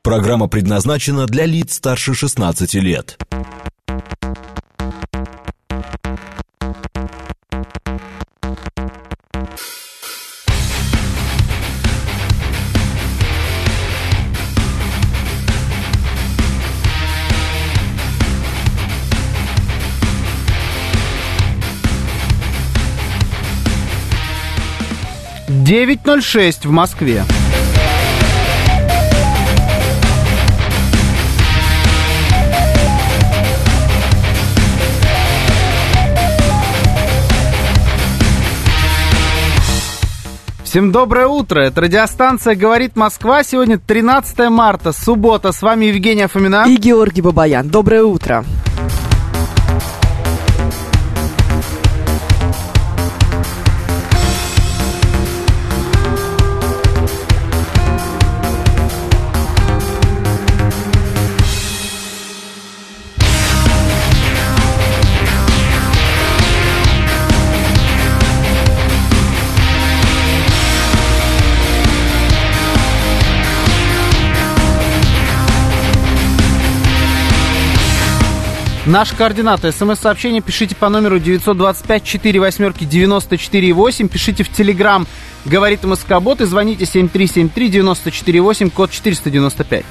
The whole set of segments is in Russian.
Программа предназначена для лиц старше 16 лет. «9:06 в Москве. Всем доброе утро, это радиостанция «Говорит Москва». Сегодня 13 марта, суббота. С вами Евгения Фомина и Георгий Бабаян. Доброе утро. Наши координаты. СМС-сообщение пишите по номеру 925-48-94-8. Пишите в Телеграм «Говорит МСК-бот» и звоните 7373-94-8, код 495.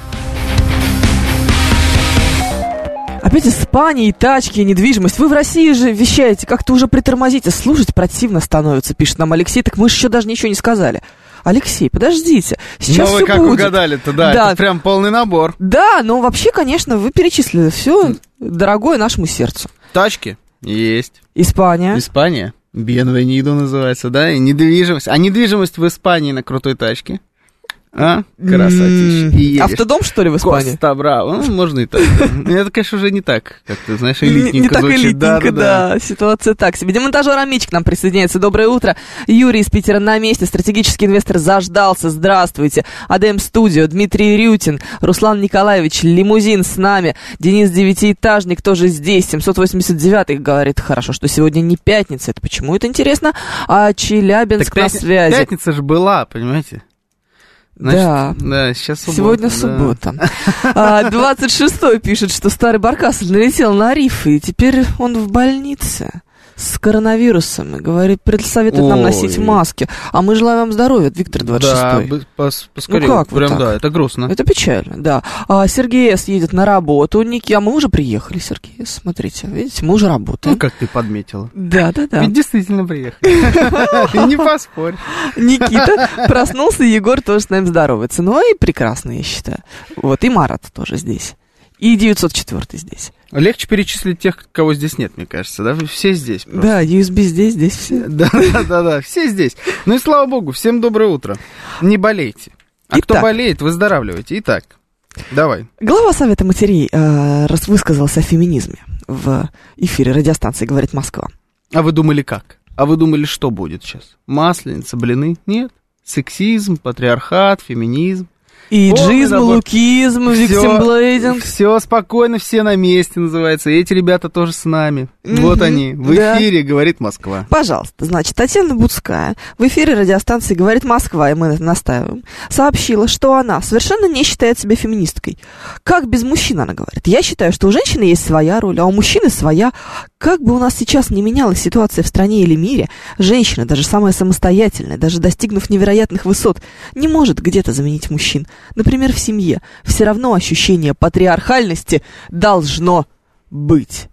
Опять Испания, и тачки, и недвижимость. Вы в России же вещаете, как-то уже притормозите. Слушать противно становится, пишет нам Алексей. Так мы же еще даже ничего не сказали. Алексей, подождите, сейчас вы все как будет. угадали-то, да, это прям полный набор. Да, но вообще, конечно, вы перечислили все дорогое нашему сердцу. Тачки есть. Испания. Bienvenido называется, да, и недвижимость. А недвижимость в Испании на крутой тачке? А? Красотища. Автодом, что ли, в Испании? Коста Браво. Ну, можно и так. Это, конечно, уже не так, как ты знаешь, элитненько не так звучит. элитненько, да. Ситуация так себе. Демонтажер Амич к нам присоединяется. Доброе утро. Юрий из Питера на месте. Стратегический инвестор заждался. Здравствуйте. АДМ Студио. Дмитрий Рютин. Руслан Николаевич. Лимузин с нами. Денис Девятиэтажник тоже здесь. 789-й говорит, хорошо, что сегодня не пятница. Это почему это интересно? А Челябинск на связи. Пятница же была, понимаете? Значит, да, сейчас суббота. Сегодня суббота. 26-й пишет, что старый Баркас налетел на рифы, и теперь он в больнице с коронавирусом. И говорит, советует нам носить маски. А мы желаем вам здоровья, Виктор 26-й. Да, поскорее. Ну как прям, так? Да, это грустно. Это печально, да. Сергей С. едет на работу. А мы уже приехали, Сергей С. Смотрите, видите, мы уже работаем. Ну, как ты подметила. Да. Ведь действительно приехали. Не поспорь. Никита проснулся, и Егор тоже с нами здоровается. Ну, и прекрасно, я считаю. Вот, и Марат тоже здесь. И 904 здесь. Легче перечислить тех, кого здесь нет, мне кажется, да? Все здесь просто. Да, USB здесь все. Да, все здесь. Ну и слава богу, всем доброе утро. Не болейте. А кто болеет, выздоравливайте. Итак, давай. Глава Совета матерей высказался о феминизме в эфире радиостанции «Говорит Москва». А вы думали как? А вы думали, что будет сейчас? Масленица, блины? Нет. Сексизм, патриархат, феминизм. Иджизм, лукизм, виктимблейдинг. Все спокойно, все на месте называется. И эти ребята тоже с нами. Вот они, в эфире «Говорит Москва». Пожалуйста, значит, Татьяна Буцкая в эфире радиостанции «Говорит Москва», и мы на это настаиваем, сообщила, что она совершенно не считает себя феминисткой. Как без мужчин, она говорит. Я считаю, что у женщины есть своя роль, а у мужчины своя. Как бы у нас сейчас не менялась ситуация в стране или мире, женщина, даже самая самостоятельная, даже достигнув невероятных высот, не может где-то заменить мужчин. Например, в семье. Все равно ощущение патриархальности должно быть.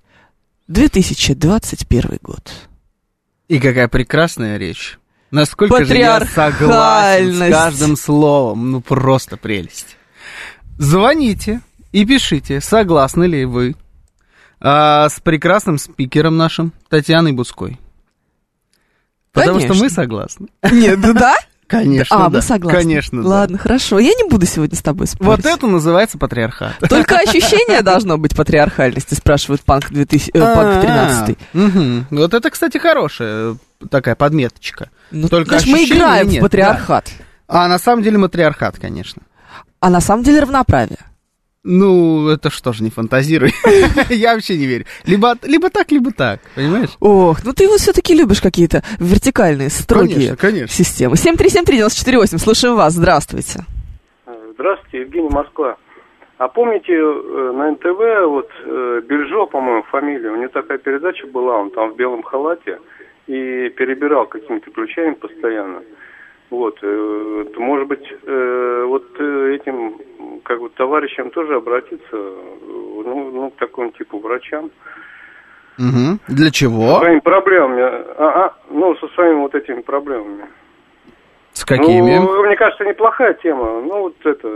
2021 год. И какая прекрасная речь. Насколько же я согласен с каждым словом. Ну, просто прелесть. Звоните и пишите, согласны ли вы с прекрасным спикером нашим Татьяной Буцкой. Потому что мы согласны. Нет, да? Конечно, мы согласны. Конечно, ладно, хорошо. Я не буду сегодня с тобой спорить. Вот это называется патриархат. Только ощущение должно быть патриархальности, спрашивает Панк 13. Вот это, кстати, хорошая такая подметочка. Только мы играем в патриархат. А на самом деле матриархат, конечно. А на самом деле равноправие. Ну, это что ж, не фантазируй. Я вообще не верю. Либо так, понимаешь? Ох, ну ты вот все-таки любишь какие-то вертикальные, строгие системы. 7373948, слушаем вас, здравствуйте. Здравствуйте, Евгений, Москва. А помните, на НТВ, вот, Бельжо, по-моему, фамилия, у него такая передача была, он там в белом халате и перебирал какими-то ключами постоянно. Вот, может быть, вот этим, как бы, товарищам тоже обратиться, ну, к такому типу врачам. Угу. Для чего? Со своими проблемами, со своими вот этими проблемами. С какими? Ну, мне кажется, неплохая тема, вот это,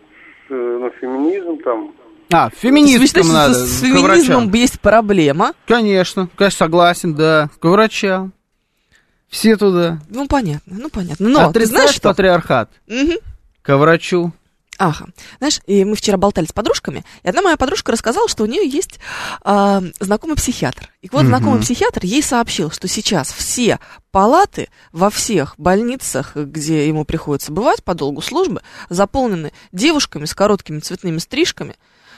феминизм там. Феминизм надо. С феминизмом есть проблема. Конечно, согласен, да, к врачам. Все туда. Ну, понятно. Но ты знаешь, что? Патриархат. Угу. К врачу. Ага. Знаешь, и мы вчера болтали с подружками, и одна моя подружка рассказала, что у нее есть знакомый психиатр. И вот знакомый психиатр ей сообщил, что сейчас все палаты во всех больницах, где ему приходится бывать по долгу службы, заполнены девушками с короткими цветными стрижками.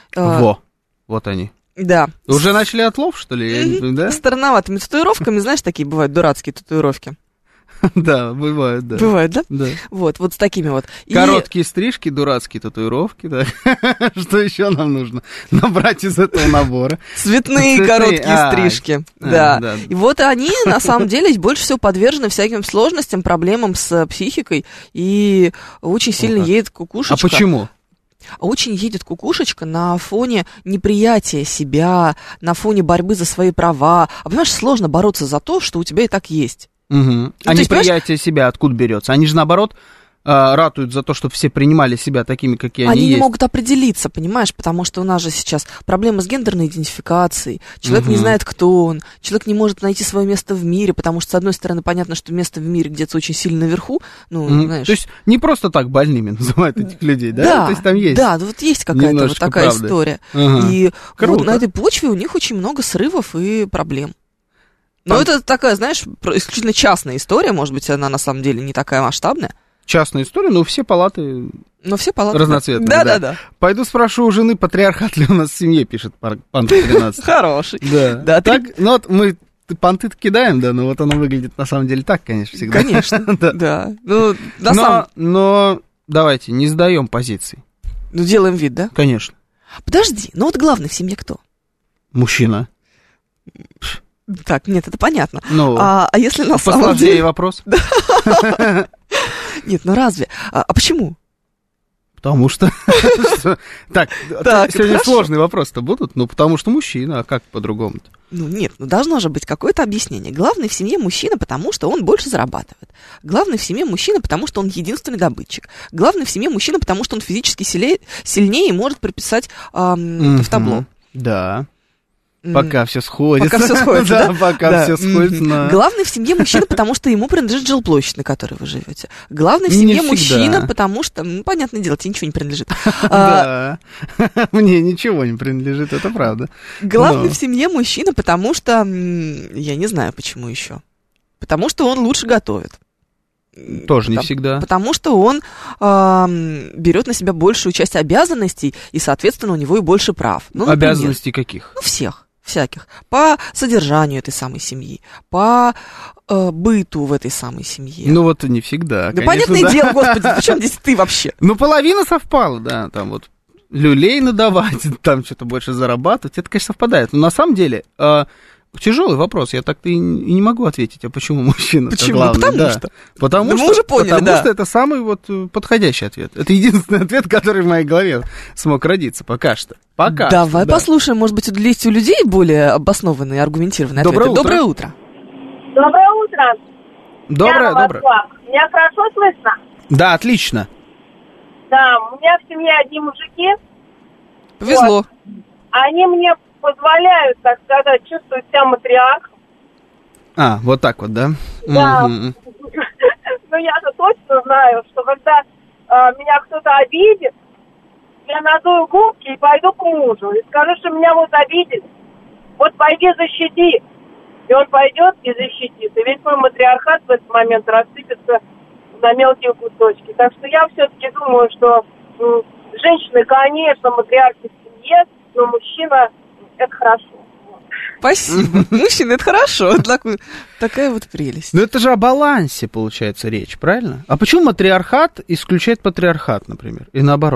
Вот они. Да. Уже начали отлов, что ли? Да? С странноватыми татуировками, знаешь, такие бывают дурацкие татуировки. Да, бывают, да. Бывают, да? Да. Вот с такими вот. Короткие стрижки, дурацкие татуировки, да. Что еще нам нужно набрать из этого набора? Цветные короткие стрижки, да. И вот они, на самом деле, больше всего подвержены всяким сложностям, проблемам с психикой, и очень сильно едет кукушечка. А почему? Очень едет кукушечка на фоне неприятия себя, на фоне борьбы за свои права. А понимаешь, сложно бороться за то, что у тебя и так есть. Угу. А неприятие себя откуда берется? Они же, наоборот, ратуют за то, чтобы все принимали себя такими, какие они есть. Они не могут определиться, понимаешь, потому что у нас же сейчас проблема с гендерной идентификацией. Человек не знает, кто он. Человек не может найти свое место в мире, потому что, с одной стороны, понятно, что место в мире где-то очень сильно наверху. Знаешь. То есть не просто так больными называют этих людей, да? Да, то есть там есть. Да, вот есть какая-то вот такая история. И вот на этой почве у них очень много срывов и проблем. Но это такая, знаешь, исключительно частная история, может быть, она на самом деле не такая масштабная. Частная история, но все палаты разноцветные. Да. Пойду спрошу у жены, патриархат ли у нас в семье, пишет Панты 13. Хороший. Да. Так, вот мы понты кидаем, да, но вот оно выглядит на самом деле так, конечно, всегда. Конечно, да. Но давайте, не сдаем позиций. Делаем вид, да? Конечно. Подожди, вот главный в семье кто? Мужчина. Так, нет, это понятно. А если на самом деле... вопрос. Нет, разве? А почему? Потому что... Так, сегодня сложные вопросы-то будут, потому что мужчина, а как по-другому-то? Нет, должно же быть какое-то объяснение. Главный в семье мужчина, потому что он больше зарабатывает. Главный в семье мужчина, потому что он единственный добытчик. Главный в семье мужчина, потому что он физически сильнее и может прописать в табло. Да. Пока все сходится. Да, пока все сходится. Главный в семье мужчина, потому что ему принадлежит жилплощадь, на которой вы живете. Главный в семье мужчина, потому что, понятное дело, тебе ничего не принадлежит. Да, мне ничего не принадлежит, это правда. Главный в семье мужчина, потому что, я не знаю, почему еще. Потому что он лучше готовит. Тоже не всегда. Потому что он берет на себя большую часть обязанностей, и, соответственно, у него и больше прав. Обязанностей каких? Всяких. По содержанию этой самой семьи, по быту в этой самой семье. Вот не всегда. Да, конечно, понятное дело, господи, причем здесь ты вообще? Половина совпала, да, там вот люлей надавать, там что-то больше зарабатывать, это, конечно, совпадает. Но на самом деле... Тяжелый вопрос, я так-то и не могу ответить, а почему мужчина? Почему? Потому что мы уже поняли, потому что это самый подходящий ответ. Это единственный ответ, который в моей голове смог родиться пока что. Давай послушаем, может быть, есть у людей более обоснованные, аргументированные ответы. Доброе утро. Доброе утро. Доброе. Меня хорошо слышно? Да, отлично. Да, у меня в семье одни мужики. Повезло. Они мне позволяют, так сказать, чувствовать себя матриархом. Вот так вот, да? Да. Но я-то точно знаю, что когда меня кто-то обидит, я надую губки и пойду к мужу. И скажу, что меня вот обидели. Вот пойди защити. И он пойдет и защитит. И весь мой матриархат в этот момент рассыпется на мелкие кусочки. Так что я все-таки думаю, что женщины, конечно, матриархи в семье, но мужчина... Это хорошо. Спасибо. Мужчина, это хорошо. Такая вот прелесть. Но это же о балансе, получается, речь, правильно? А почему матриархат исключает патриархат, например? И наоборот?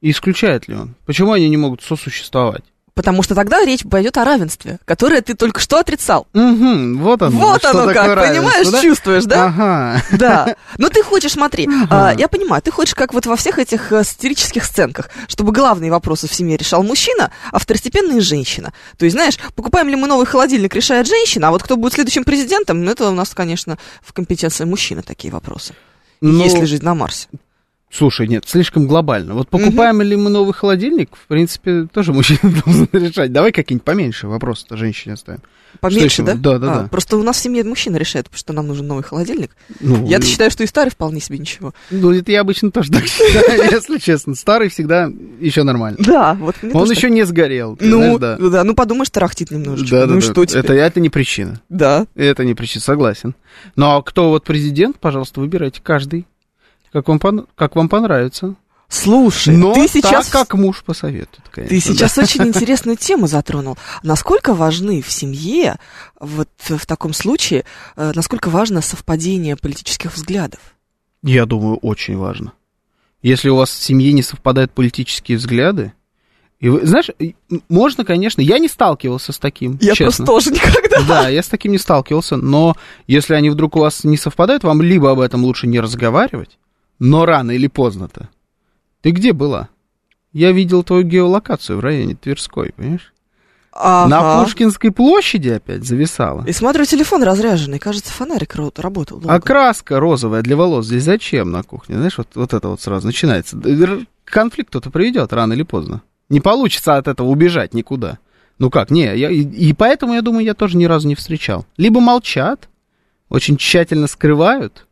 И исключает ли он? Почему они не могут сосуществовать? Потому что тогда речь пойдет о равенстве, которое ты только что отрицал. Угу, вот оно. Вот оно как, понимаешь, да? чувствуешь, да? Ага. Да. Но ты хочешь, смотри, я понимаю, ты хочешь, как вот во всех этих сатирических сценках, чтобы главные вопросы в семье решал мужчина, а второстепенные женщина. То есть, знаешь, покупаем ли мы новый холодильник, решает женщина, а вот кто будет следующим президентом, ну, это у нас, конечно, в компетенции мужчины такие вопросы. Есть ли жизнь на Марсе? Слушай, нет, слишком глобально. Вот покупаем ли мы новый холодильник, в принципе, тоже мужчина должен решать. Давай какие-нибудь поменьше вопросы-то женщине оставим. Поменьше, да? Да. Просто у нас в семье мужчина решает, что нам нужен новый холодильник. Ну, Я-то считаю, что и старый вполне себе ничего. Ну, это я обычно тоже так считаю, если честно. Старый всегда еще нормально. Да, вот. Он еще не сгорел. Ну, да, ну подумаешь, тарахтит немножечко. Да, ну и что теперь? Это не причина. Да. Это не причина, согласен. Ну, а кто вот президент, пожалуйста, выбирайте каждый. Как вам понравится. Слушай, но ты сейчас... так, как муж посоветует, конечно. Ты сейчас очень интересную тему затронул. Насколько важны в семье, вот в таком случае, насколько важно совпадение политических взглядов? Я думаю, очень важно. Если у вас в семье не совпадают политические взгляды, и вы, знаешь, можно, конечно, я не сталкивался с таким, я честно. Просто тоже никогда. Да, я с таким не сталкивался, но если они вдруг у вас не совпадают, вам либо об этом лучше не разговаривать, но рано или поздно-то. Ты где была? Я видел твою геолокацию в районе Тверской, понимаешь? Ага. На Пушкинской площади опять зависала. И смотрю, телефон разряженный, кажется, фонарик работал долго. А краска розовая для волос здесь зачем на кухне? Знаешь, вот это вот сразу начинается. Конфликт кто-то приведет рано или поздно. Не получится от этого убежать никуда. Ну как, и поэтому, я думаю, я тоже ни разу не встречал. Либо молчат, очень тщательно скрывают.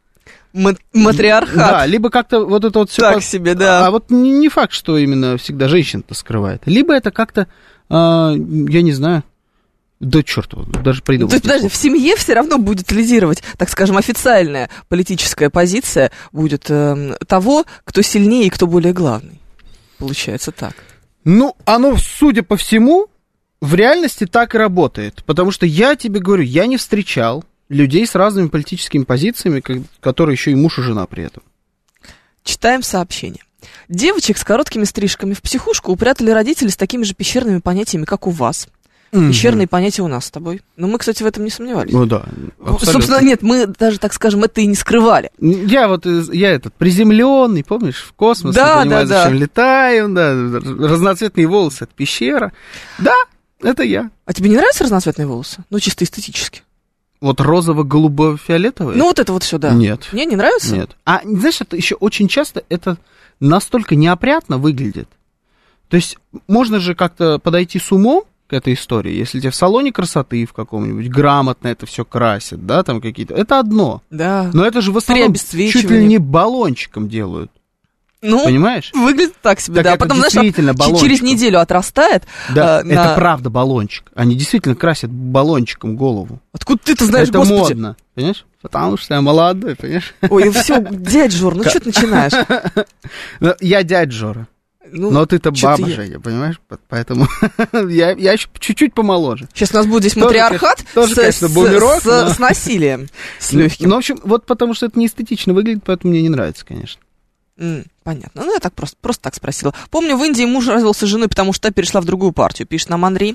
Матриархат. Да, либо как-то вот это вот все... Так себе, да. А вот не факт, что именно всегда женщина-то скрывает. Либо это как-то, я не знаю, да черт, даже придумать. То есть, подожди, в семье все равно будет лидировать, так скажем, официальная политическая позиция будет того, кто сильнее и кто более главный. Получается так. Ну, оно, судя по всему, в реальности так и работает. Потому что я тебе говорю, я не встречал людей с разными политическими позициями, которые еще и муж и жена при этом. Читаем сообщение. Девочек с короткими стрижками в психушку упрятали родители с такими же пещерными понятиями, как у вас. Пещерные понятия у нас с тобой. Но мы, кстати, в этом не сомневались. Ну да, абсолютно. Собственно, нет, мы даже, так скажем, это и не скрывали. Я этот приземленный, помнишь, в космос, да, не понимаю, да, зачем летаем, да, разноцветные волосы от пещера. Да, это я. А тебе не нравятся разноцветные волосы? Ну, чисто эстетически. Вот розово-голубо-фиолетовые? Ну, вот это вот все, да. Нет. Мне не нравится? Нет. А, знаешь, это еще очень часто это настолько неопрятно выглядит. То есть можно же как-то подойти с умом к этой истории, если тебе в салоне красоты в каком-нибудь грамотно это все красят, да, там какие-то... Это одно. Да. Но это же в основном чуть ли не баллончиком делают. Ну, понимаешь? Выглядит так себе, так да. это Потом, знаешь, через неделю отрастает. Да, это правда баллончик. Они действительно красят баллончиком голову. Откуда ты это знаешь, это Господи? Модно, понимаешь? Потому что я молодой, понимаешь? Ой, все, дядь Жор, ну что ты начинаешь? Я дядь Жора. Но ты-то баба, Женя, понимаешь? Поэтому я еще чуть-чуть помоложе. Сейчас у нас будет здесь матриархат с насилием, с легким. Ну, в общем, вот потому что это не эстетично выглядит, поэтому мне не нравится, конечно. Понятно. Ну, я так просто так спросила. Помню, в Индии муж развелся с женой, потому что та перешла в другую партию, пишет нам Андрей.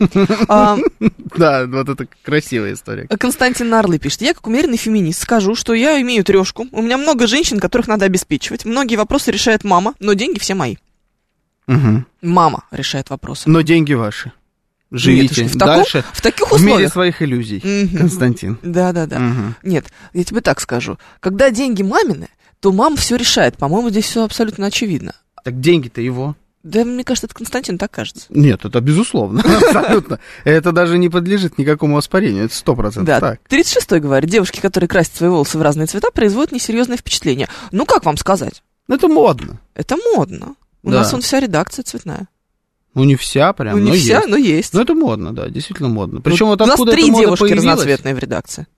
Да, вот это красивая история. Константин Нарлы пишет. Я, как умеренный феминист, скажу, что я имею трешку. У меня много женщин, которых надо обеспечивать. Многие вопросы решает мама, но деньги все мои. Мама решает вопросы. Но деньги ваши. Живите дальше в таких условиях. В мире своих иллюзий, Константин. Да. Нет, я тебе так скажу. Когда деньги мамины, то мама все решает. По-моему, здесь все абсолютно очевидно. Так деньги-то его. Да, мне кажется, это Константин так кажется. Нет, это безусловно, абсолютно. Это даже не подлежит никакому оспорению, это 100% да, так. 36-й говорит, девушки, которые красят свои волосы в разные цвета, производят несерьезное впечатление. Ну, как вам сказать? Это модно. Это модно. У нас вся редакция цветная. Ну, не вся прям, но вся, но есть. Ну, это модно, да, действительно модно. Причем вот у откуда нас 3 эта мода девушки появилась? разноцветные в редакции.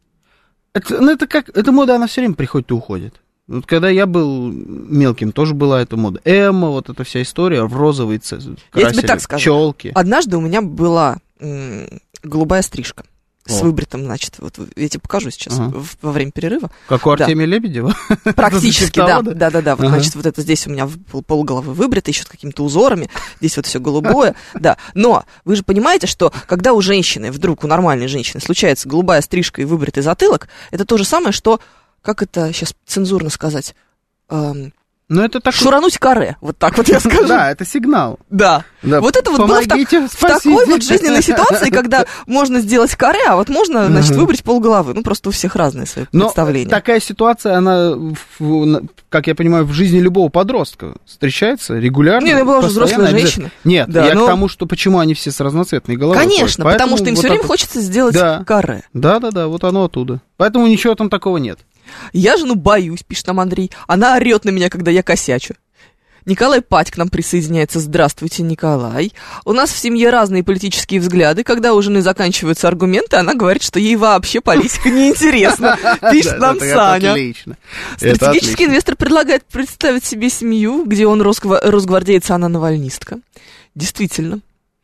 Эта мода, она все время приходит и уходит. Вот когда я был мелким, тоже была эта мода. Эмма, вот эта вся история, в розовый цвет. Я тебе так скажу. Челки. Однажды у меня была голубая стрижка. с выбритым, значит, вот я тебе покажу сейчас во время перерыва. Как у Артемия Лебедева? Практически, да. Вот, значит, вот это здесь у меня полголовы выбрито, еще с какими-то узорами, здесь вот все голубое, да. Но вы же понимаете, что когда у женщины, вдруг у нормальной женщины случается голубая стрижка и выбритый затылок, это то же самое, что, как это сейчас цензурно сказать, но это так... шурануть каре, вот так вот я скажу. Да, это сигнал. Да. Вот это вот было в такой вот жизненной ситуации, когда можно сделать каре, а вот можно, значит, выбрить полголовы. Ну, просто у всех разные свои представления. Но такая ситуация, она, как я понимаю, в жизни любого подростка встречается регулярно. Не, она была уже взрослая женщина. Нет, я к тому, что почему они все с разноцветной головой. Конечно, потому что им все время хочется сделать каре. Да, вот оно оттуда. Поэтому ничего там такого нет. Я жену боюсь, пишет нам Андрей. Она орет на меня, когда я косячу. Николай Пать к нам присоединяется. Здравствуйте, Николай. У нас в семье разные политические взгляды. Когда у жены заканчиваются аргументы, она говорит, что ей вообще политика неинтересна. Пишет нам Саня. Стратегический инвестор предлагает представить себе семью, где он росгвардеец, а она навальнистка. Действительно.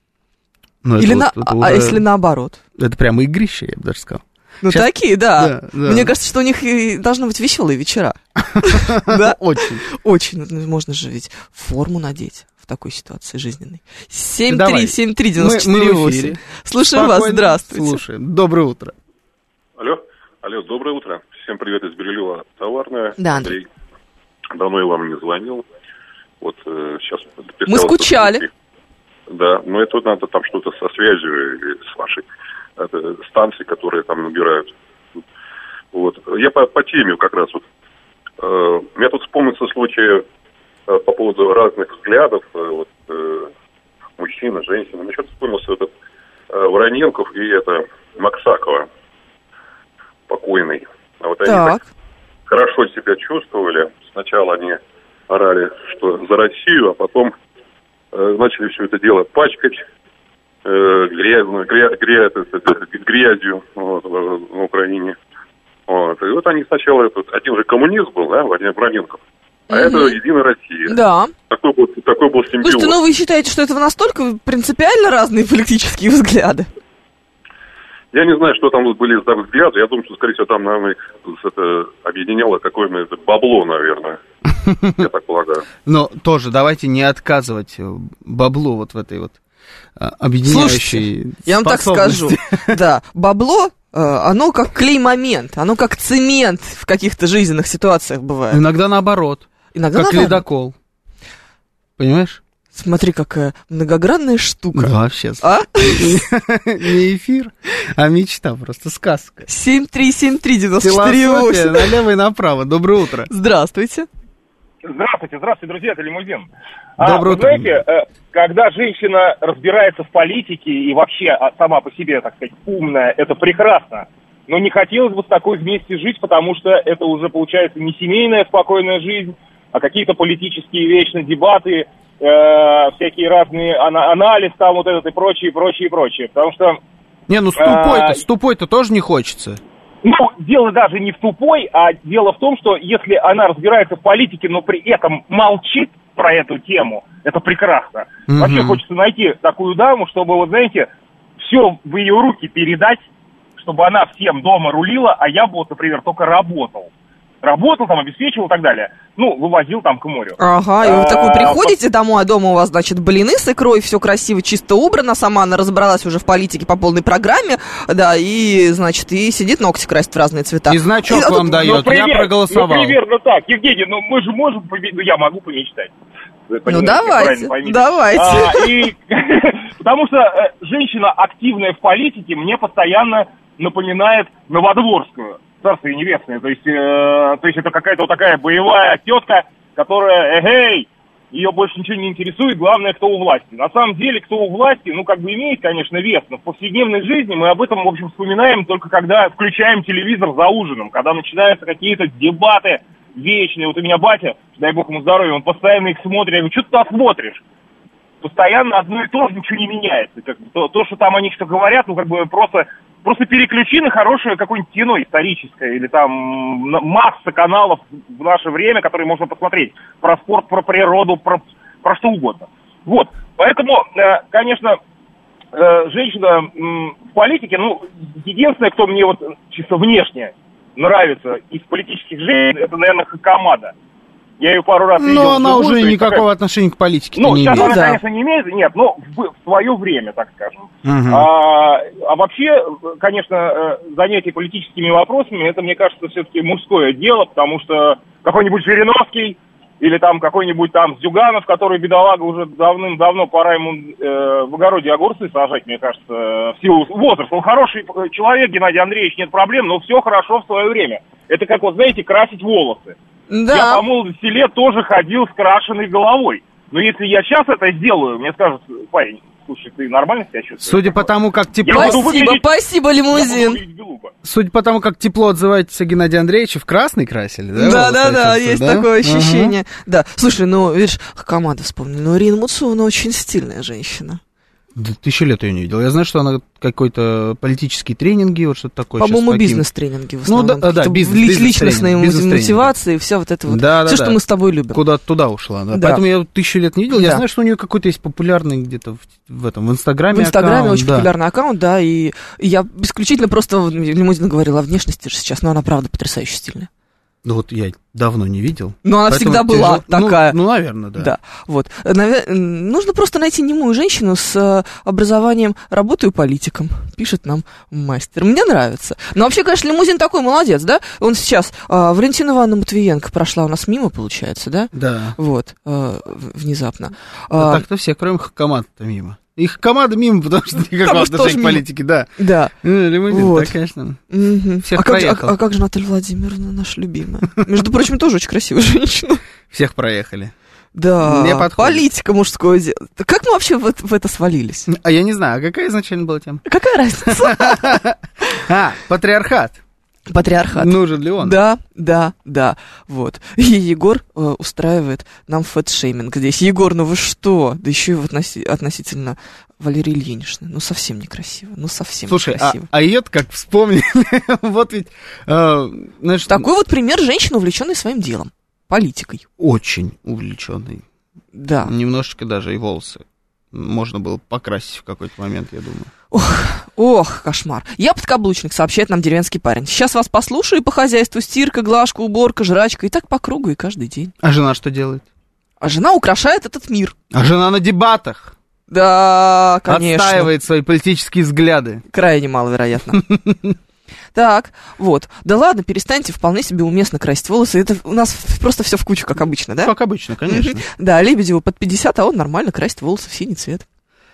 А если наоборот? Это прямо игрище, я бы даже сказал. Ну, сейчас... такие, да. Мне кажется, что у них должны быть веселые вечера. Да? Очень. Очень. Можно же ведь форму надеть в такой ситуации жизненной. 7373948. Слушаем вас, здравствуйте. Слушаем. Доброе утро. Алло, доброе утро. Всем привет из Бирюлева, Товарная. Да, Андрей. Давно я вам не звонил. Вот сейчас... Мы скучали. Да, но это надо там что-то со связью или с вашей... Это станции, которые там набирают. Вот. Я по теме как раз вот. Мне тут вспомнится случай по поводу разных взглядов мужчина, женщина. Мне что-то вспомнился этот Вороненков и это Максакова, покойный. А вот они так хорошо себя чувствовали. Сначала они орали, что за Россию, а потом начали все это дело пачкать. Грязью на Украине. Вот. И вот они сначала, один же коммунист был, да, Владимир Вороненков, а это Единая Россия. Да. Такой был симбиоз. Слушайте, ну вы считаете, что это настолько принципиально разные политические взгляды? Я не знаю, что там были за взгляды. Я думаю, что, скорее всего, там, наверное, это объединяло какое-то бабло, наверное. Я так полагаю. Но тоже давайте не отказывать баблу вот в этой вот объединяющей. Слушайте, я вам так скажу, да, бабло, оно как клей-момент, оно как цемент в каких-то жизненных ситуациях бывает. Иногда наоборот, как ледокол, понимаешь? Смотри, какая многогранная штука. Вообще. Не эфир, а мечта, просто сказка. 7373948. Философия налево и направо. Доброе утро. Здравствуйте. Здравствуйте, друзья, это Лимузин. Доброе утро. Вы знаете, когда женщина разбирается в политике и вообще сама по себе, так сказать, умная, это прекрасно. Но не хотелось бы с такой вместе жить, потому что это уже получается не семейная спокойная жизнь, а какие-то политические вечно дебаты, всякие разные анализ там вот этот и прочее. Потому что... Не, ну с тупой-то тоже не хочется. Ну, дело даже не в тупой, а дело в том, что если она разбирается в политике, но при этом молчит про эту тему, это прекрасно. Вообще хочется найти такую даму, чтобы, вот знаете, все в ее руки передать, чтобы она всем дома рулила, а я бы, вот, например, только работал, там, обеспечивал и так далее. Ну, вывозил там к морю. Ага, и вы такой приходите домой, а дома у вас, значит, блины с икрой, все красиво, чисто убрано, сама она разобралась уже в политике по полной программе, да, и, значит, и сидит ногти красит в разные цвета. И значок вам дает, я проголосовал. Ну, примерно так. Евгений, ну мы же можем, я могу помечтать. Ну, давайте. Потому что женщина, активная в политике, мне постоянно напоминает Новодворскую. Царство небесное, то есть это какая-то вот такая боевая тетка, которая, ее больше ничего не интересует, главное, кто у власти. На самом деле, кто у власти, ну, как бы имеет, конечно, вес, но в повседневной жизни мы об этом, в общем, вспоминаем только когда включаем телевизор за ужином, когда начинаются какие-то дебаты вечные. Вот у меня батя, дай бог ему здоровья, он постоянно их смотрит, я говорю, что ты туда смотришь? Постоянно одно и то же, ничего не меняется. То, что там они что говорят, ну, как бы просто переключи на хорошее какое-нибудь кино историческое, или там масса каналов в наше время, которые можно посмотреть. Про спорт, про природу, про что угодно. Вот. Поэтому, конечно, женщина в политике, ну, единственное, кто мне вот чисто внешне нравится из политических женщин, это, наверное, Хакамада. Я ее пару раз видел. Но она уже никакого отношения к политике не имеет. Ну, сейчас она, конечно, не имеет, нет, но в свое время, так скажем. А вообще, конечно, занятие политическими вопросами, это, мне кажется, все-таки мужское дело, потому что какой-нибудь Жириновский или там какой-нибудь там Зюганов, который, бедолага, уже давным-давно пора ему в огороде огурцы сажать, мне кажется, в силу возраста. Он хороший человек, Геннадий Андреевич, нет проблем, но все хорошо в свое время. Это как, вот, знаете, красить волосы. Да. Я по молодости лет тоже ходил с крашеной головой. Но если я сейчас это сделаю, мне скажут: парень, слушай, ты нормально себя чувствуешь? Судя по тому, как тепло... Спасибо, лимузин. Судя по тому, как тепло отзываетесь о Геннадии Андреевиче, в красный красили, да? Да, есть такое ощущение. Да, слушай, ну, видишь, команда вспомнила, но Ирина Муцуевна очень стильная женщина. Да, 1000 лет ее не видел. Я знаю, что она какой-то политические тренинги, вот что-то такое. По-моему, бизнес-тренинги в основном. Ну, да, личностные мотивации, все вот это вот. Все, что мы с тобой любим. Куда-то туда ушла, да. Поэтому я 1000 лет не видел. Я знаю, что у нее какой-то есть популярный где-то в Инстаграме аккаунт. В Инстаграме очень популярный аккаунт, да, и я исключительно просто Лимузина говорила о внешности же сейчас, но она, правда, потрясающе стильная. Ну вот я давно не видел. Но она всегда была такая. Ну, наверное, да. Да, вот. Нужно просто найти немую женщину с образованием «работаю политиком», пишет нам мастер. Мне нравится. Но вообще, конечно, Лимузин такой молодец, да? Он сейчас, Валентина Ивановна Матвиенко прошла у нас мимо, получается, да? Да. Вот, внезапно. Так-то все, кроме Хакамада-то мимо. Их команда мимо, потому что никакого отношения к политике, да. Да. Лимузин, вот. Да, конечно. Всех проехал. А как же Наталья Владимировна, наша любимая? Между прочим, тоже очень красивая женщина. Всех проехали. Да, политика, мужское дело. Как мы вообще в это свалились? А я не знаю, а какая изначально была тема? Какая разница? Патриархат. Патриархат. Нужен ли он? Да. Вот. И Егор устраивает нам фэтшейминг здесь. Егор, ну вы что? Да еще и относительно Валерии Ильиничны. Ну, совсем некрасиво. Слушай, некрасиво. А ее-то как вспомнили. Вот ведь... знаешь, такой вот пример женщины, увлеченной своим делом. Политикой. Очень увлеченной. Да. Немножечко даже и волосы можно было покрасить в какой-то момент, я думаю. Ох, кошмар. Я подкаблучник, сообщает нам деревенский парень. Сейчас вас послушаю и по хозяйству: стирка, глажка, уборка, жрачка. И так по кругу и каждый день. А жена что делает? А жена украшает этот мир. А жена на дебатах. Да, конечно. Отстаивает свои политические взгляды. Крайне маловероятно. Так, вот. Да ладно, перестаньте, вполне себе уместно красить волосы. Это у нас просто все в кучу, как обычно, да? Как обычно, конечно. Да, Лебедеву под 50, а он нормально красит волосы в синий цвет.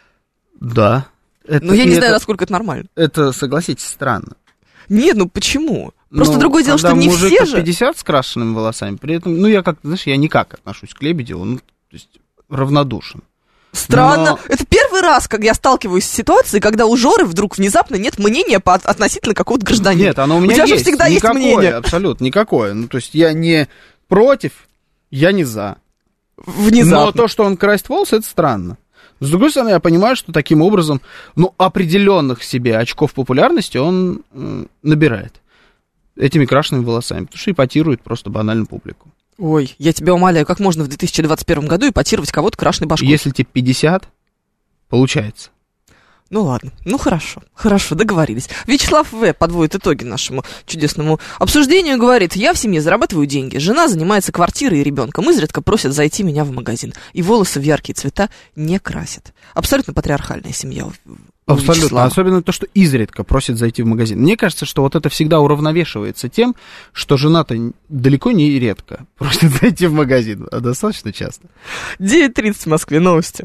Да. Но я не знаю, насколько это нормально. Это, согласитесь, странно. Нет, ну почему? Просто другое дело, что не все же... 50 с крашенными волосами, при этом, я как-то, знаешь, я никак отношусь к Лебедеву, то есть равнодушен. Странно. Это первый раз, как я сталкиваюсь с ситуацией, когда у Жоры вдруг внезапно нет мнения относительно какого-то гражданина. Нет, оно у меня есть. У тебя же всегда есть мнение. Абсолютно, никакое. То есть я не против, я не за. Внезапно. Но то, что он красит волосы, это странно. С другой стороны, я понимаю, что таким образом, определенных себе очков популярности он набирает этими крашенными волосами, потому что ипотирует просто банально публику. Ой, я тебя умоляю, как можно в 2021 году ипотировать кого-то крашеной башкой? Если тебе 50, получается. Ну ладно, хорошо, договорились. Вячеслав В. подводит итоги нашему чудесному обсуждению и говорит: я в семье зарабатываю деньги, жена занимается квартирой и ребенком, изредка просят зайти меня в магазин, и волосы в яркие цвета не красят. Абсолютно патриархальная семья. Абсолютно, особенно то, что изредка просят зайти в магазин. Мне кажется, что вот это всегда уравновешивается тем, что жена-то далеко не редко просит зайти в магазин, а достаточно часто. 9:30 в Москве, новости.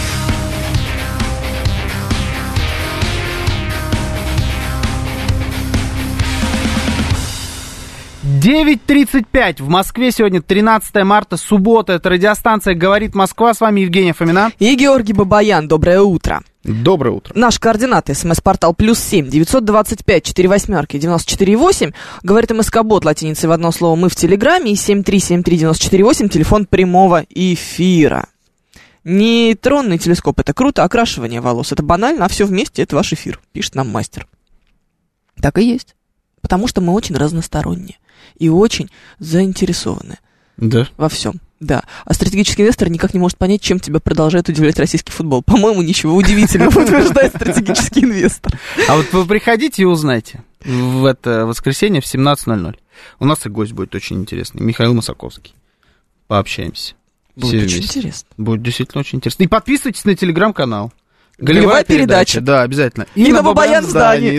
«9:35 в Москве. Сегодня 13 марта, суббота. Это радиостанция «Говорит Москва». С вами Евгения Фомина. И Георгий Бабаян. Доброе утро. Доброе утро. Наши координаты. СМС-портал +7 925 48 94 8. Говорит МСК-бот латиницей в одно слово «мы» в Телеграме. И 7373948. Телефон прямого эфира. Нейтронный телескоп — это круто. Окрашивание волос — это банально. А все вместе — это ваш эфир, пишет нам мастер. Так и есть. Потому что мы очень разносторонние. И очень заинтересованы во всем. Да, а стратегический инвестор никак не может понять, чем тебя продолжает удивлять российский футбол. По-моему, ничего удивительного, утверждает стратегический инвестор. А вот вы приходите и узнайте в это воскресенье в 17:00. У нас и гость будет очень интересный, Михаил Масаковский. Пообщаемся. Будет очень интересно. Будет действительно очень интересно. И подписывайтесь на телеграм-канал. Голевая передача. Да, обязательно. И на Бабаян в здании.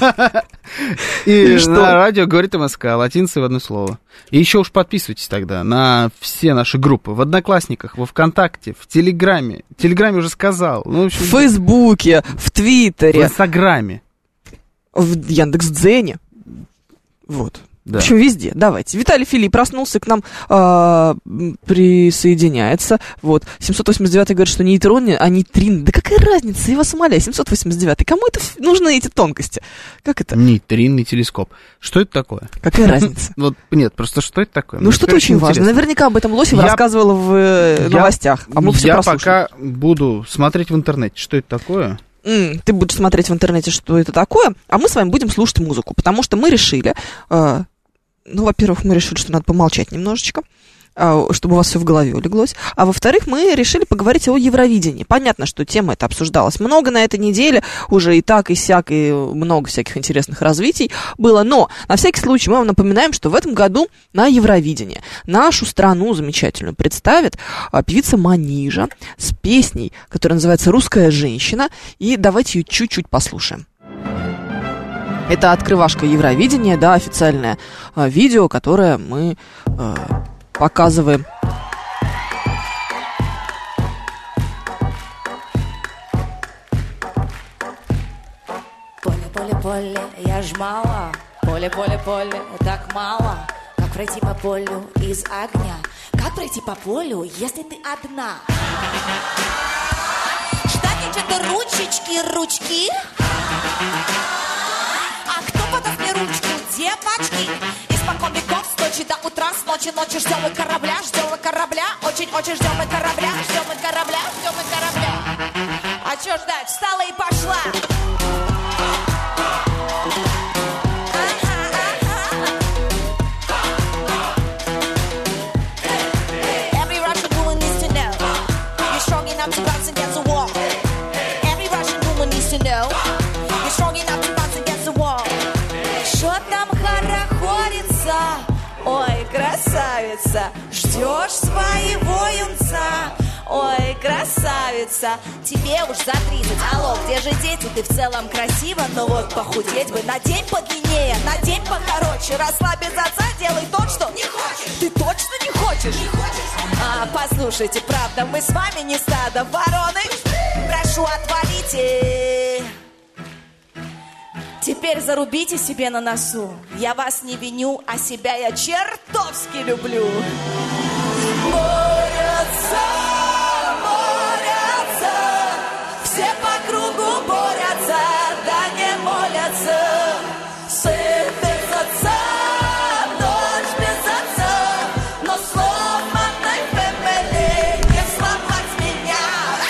И на радио говорит МСК, латиница в одно слово. И еще уж подписывайтесь тогда на все наши группы. В Одноклассниках, во ВКонтакте, в Телеграме. В Телеграме уже сказал. В Фейсбуке, в Твиттере. В Инстаграме. В Яндекс.Дзене. Вот. Да. В общем, везде. Давайте. Виталий Филипп проснулся, к нам присоединяется. Вот. 789 говорит, что нейтроны, а нейтрины. Да какая разница? Я вас умоляю. 789. Кому это нужны эти тонкости? Как это? Нейтринный телескоп. Что это такое? Какая разница? Вот нет, просто что это такое? Ну, что-то очень важно. Наверняка об этом Лосева рассказывала в новостях. А мы все прослушали. Я пока буду смотреть в интернете, что это такое. Ты будешь смотреть в интернете, что это такое, а мы с вами будем слушать музыку, потому что мы решили, во-первых, мы решили, что надо помолчать немножечко, чтобы у вас все в голове улеглось, а во-вторых, мы решили поговорить о Евровидении. Понятно, что тема эта обсуждалась много на этой неделе, уже и так, и сяк, и много всяких интересных развитий было, но на всякий случай мы вам напоминаем, что в этом году на Евровидении нашу страну замечательную представит певица Манижа с песней, которая называется «Русская женщина», и давайте ее чуть-чуть послушаем. Это открывашка Евровидения, да, официальное видео, которое мы показываем. Поле, я ж мало. Поле, так мало. Как пройти по полю из огня? Как пройти по полю, если ты одна? Ждать что-то ручки. А кто подаст мне ручку, девочки? Испокон веков, с ночи до утра, с ночи ждем мы корабля. Очень ждем мы корабля. А чё ждать? Встала и пошла. Every Russian woman needs to know you're strong enough to bounce against the wall. Every Russian woman needs to know you're strong enough to bounce against the wall. Что там хорохорится? Ой, красавица, ждешь своего юнца. Ой, красавица, тебе уж за 30. Алло, где же дети? Ты в целом красива, но вот похудеть бы. Надень подлиннее, надень покороче. Расслабь без отца, делай то, что не хочешь. Ты точно не хочешь? Послушайте, правда, мы с вами не стадо вороны. Прошу, отвалите. Теперь зарубите себе на носу. Я вас не виню, а себя я чертовски люблю. Борются, все по кругу борются, да не молятся. Сын без отца, дочь без отца, но сломанной фэмили не сломать меня.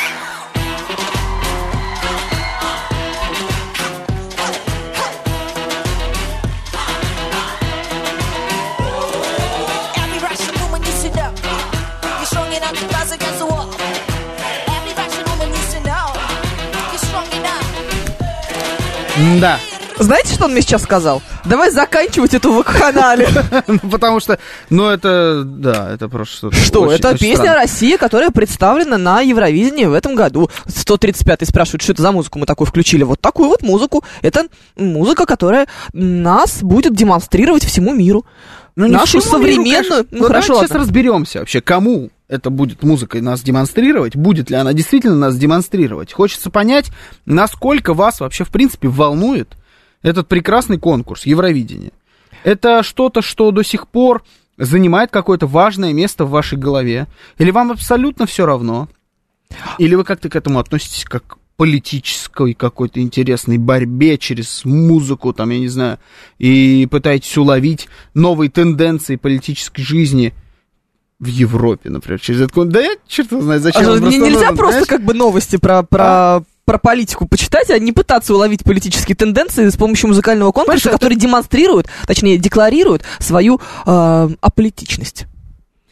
Every Russian woman needs to know you're strong enough to rise against the wall. Every Russian woman needs to know you're strong enough. Да. Знаете, что он мне сейчас сказал? Давай заканчивать эту вакханалию. Потому что, это просто что-то. Что? Это песня «Россия», которая представлена на Евровидении в этом году. 135-й спрашивает, что это за музыку мы такую включили. Вот такую вот музыку. Это музыка, которая нас будет демонстрировать всему миру. Нашу современную... Давайте сейчас разберемся вообще, кому это будет музыкой нас демонстрировать, будет ли она действительно нас демонстрировать. Хочется понять, насколько вас вообще, в принципе, волнует этот прекрасный конкурс Евровидения. Это что-то, что до сих пор занимает какое-то важное место в вашей голове? Или вам абсолютно все равно? Или вы как-то к этому относитесь как к политической какой-то интересной борьбе через музыку, там, я не знаю, и пытаетесь уловить новые тенденции политической жизни в Европе, например, через это? Да я черт знает, зачем. Нельзя просто как бы новости про политику почитать, а не пытаться уловить политические тенденции с помощью музыкального конкурса, который демонстрирует, точнее, декларирует свою аполитичность.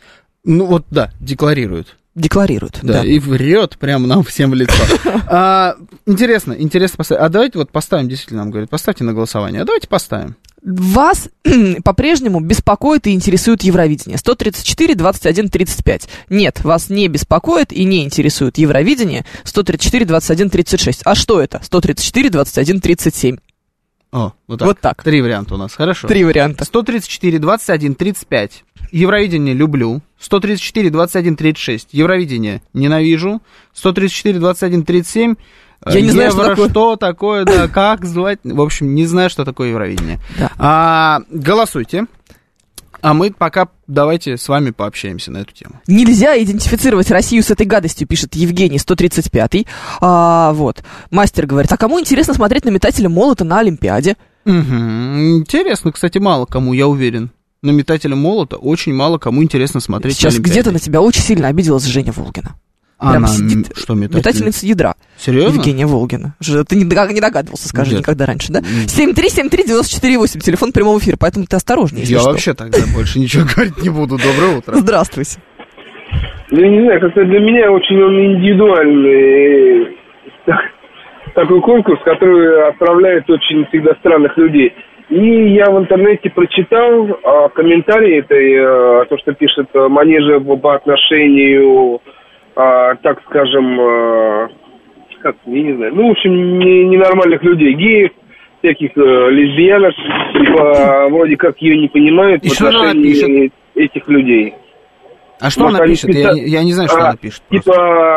Ну вот, да, декларирует. Декларирует, да. И врет прямо нам всем в лицо. Интересно поставить. А давайте вот поставим, действительно, нам говорят, поставьте на голосование. А давайте поставим. Вас по-прежнему беспокоит и интересует Евровидение. 134, 21, 35. Нет, вас не беспокоит и не интересует Евровидение. 134, 21, 36. А что это? 134, 21, 37. О, вот так. Вот так. 3 варианта у нас, хорошо. 3 варианта. 134, 21, 35. Евровидение люблю. 134, 21, 36. Евровидение ненавижу. 134, 21, 37. Я не знаю, что такое, да, как звать. В общем, не знаю, что такое Евровидение. Да. Голосуйте. А мы пока давайте с вами пообщаемся на эту тему. Нельзя идентифицировать Россию с этой гадостью, пишет Евгений, 135-й. Вот. Мастер говорит, а кому интересно смотреть на метателя молота на Олимпиаде? Интересно, кстати, мало кому, я уверен. На метателя молота очень мало кому интересно смотреть. Сейчас где-то на тебя очень сильно обиделась Женя Волгина. Прям сидит что, метательница ядра. Серьезно? Евгения Волгина. Ты не догадывался, скажи, никогда раньше, да? 7373948, телефон прямого эфира, поэтому ты осторожнее. Я вообще тогда больше ничего говорить не буду. Доброе утро. Здравствуйте. Ну, не знаю, как-то для меня очень он индивидуальный такой конкурс, который отправляет очень всегда странных людей. И я в интернете прочитал комментарии этой, то, что пишет Манижа по отношению, так скажем, как, я не знаю, ну, в общем, ненормальных людей, геев, всяких лесбиянок, типа, вроде как ее не понимают в отношении этих людей. А что она пишет? Я не знаю, что она пишет. Типа,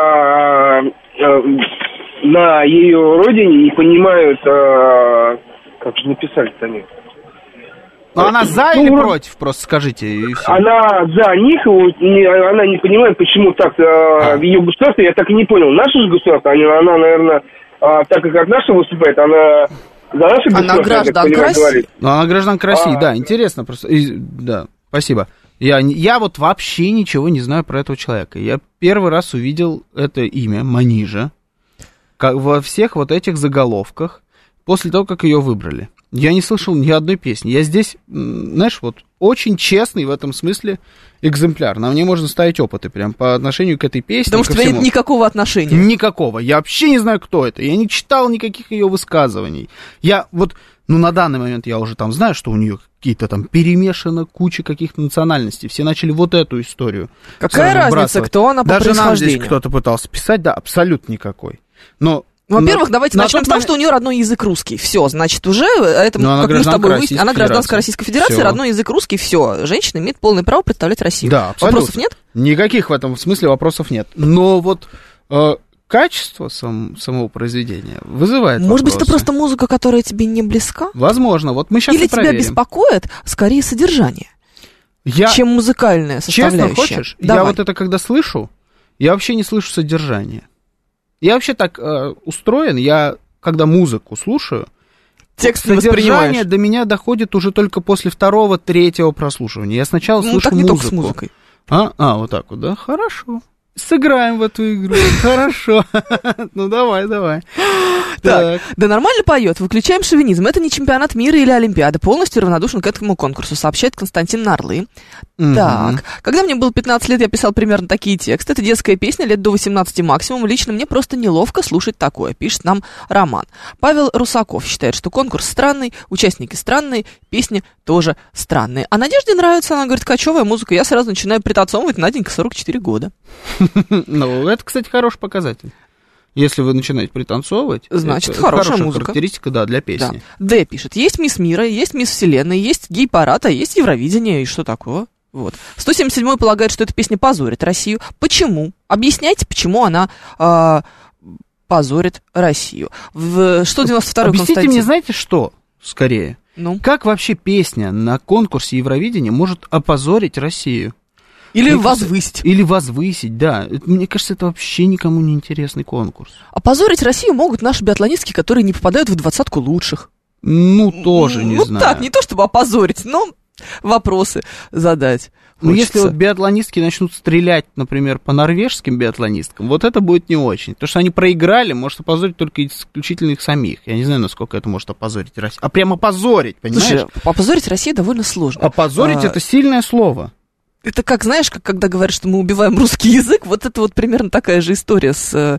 на ее родине не понимают, как же написали-то они. Но она за или против, просто скажите, и все. Она за них, она не понимает, почему так в ее государстве, я так и не понял. Наше же государство, она, наверное, так как от нашего выступает, она за наше государство. Она гражданка России. Ну, она гражданка России, да, интересно просто. Да, спасибо. Я вот вообще ничего не знаю про этого человека. Я первый раз увидел это имя, Манижа, во всех вот этих заголовках, после того, как ее выбрали. Я не слышал ни одной песни. Я здесь, знаешь, вот очень честный в этом смысле экземпляр. На мне можно ставить опыты прям по отношению к этой песне. Потому что у тебя нет никакого отношения. Никакого. Я вообще не знаю, кто это. Я не читал никаких ее высказываний. Я вот, на данный момент я уже там знаю, что у нее какие-то там перемешано куча каких-то национальностей. Все начали вот эту историю. Какая разница, кто она по происхождению? Даже нам здесь кто-то пытался писать, да, абсолютно никакой. Но... Во-первых, давайте начнем с того, что у нее родной язык русский. Все, значит, уже это, как мы с тобой выяснили, она гражданская Российской Федерации, все. Родной язык русский, все. Женщина имеет полное право представлять Россию. Да, абсолютно. Вопросов нет? Никаких в этом смысле вопросов нет. Но вот качество самого произведения вызывает Может вопросы. быть, это просто музыка, которая тебе не близка? Возможно. Вот мы сейчас Или тебя беспокоит скорее содержание, чем музыкальная составляющая? Честно хочешь? Давай. Я вот это когда слышу, я вообще не слышу содержание. Я вообще так устроен, я, когда музыку слушаю, текст содержание до меня доходит уже только после 2-3 прослушивания. Я сначала слышу так не музыку. Только с музыкой. Вот так вот, да? Хорошо. Сыграем в эту игру. Хорошо. Ну, давай. Так, да нормально поет, выключаем шовинизм. Это не чемпионат мира или Олимпиада. Полностью равнодушен к этому конкурсу, сообщает Константин Нарлы. Так, когда мне было 15 лет, я писал примерно такие тексты. Это детская песня, лет до 18 максимум. Лично мне просто неловко слушать такое, пишет нам Роман. Павел Русаков считает, что конкурс странный, участники странные, песни тоже странные. А Надежде нравится, она говорит, кочевая музыка. Я сразу начинаю пританцовывать, Наденька, 44 года. Ну, это, кстати, хороший показатель. Если вы начинаете пританцовывать, значит, хорошая музыка. Характеристика, да, для песни. Да. Д пишет, есть мисс мира, есть мисс вселенной, есть гей-парад, а есть Евровидение, и что такое? Вот. 177-й полагает, что эта песня позорит Россию. Почему? Объясняйте, почему она позорит Россию. В 192-й Объясните мне, знаете что, скорее? Ну? Как вообще песня на конкурсе Евровидения может опозорить Россию? Или возвысить. Или возвысить, да. Мне кажется, это вообще никому не интересный конкурс. Опозорить Россию могут наши биатлонистки, которые не попадают в 20-ку лучших. Ну, тоже не знаю. Ну, так, не то чтобы опозорить, но вопросы задать. Ну, если вот биатлонистки начнут стрелять, например, по норвежским биатлонисткам, вот это будет не очень. Потому что они проиграли, может опозорить только исключительно их самих. Я не знаю, насколько это может опозорить Россию. А прямо опозорить, понимаешь? Слушай, опозорить Россию довольно сложно. Опозорить — это сильное слово. Это как, знаешь, как когда говорят, что мы убиваем русский язык, вот это вот примерно такая же история с...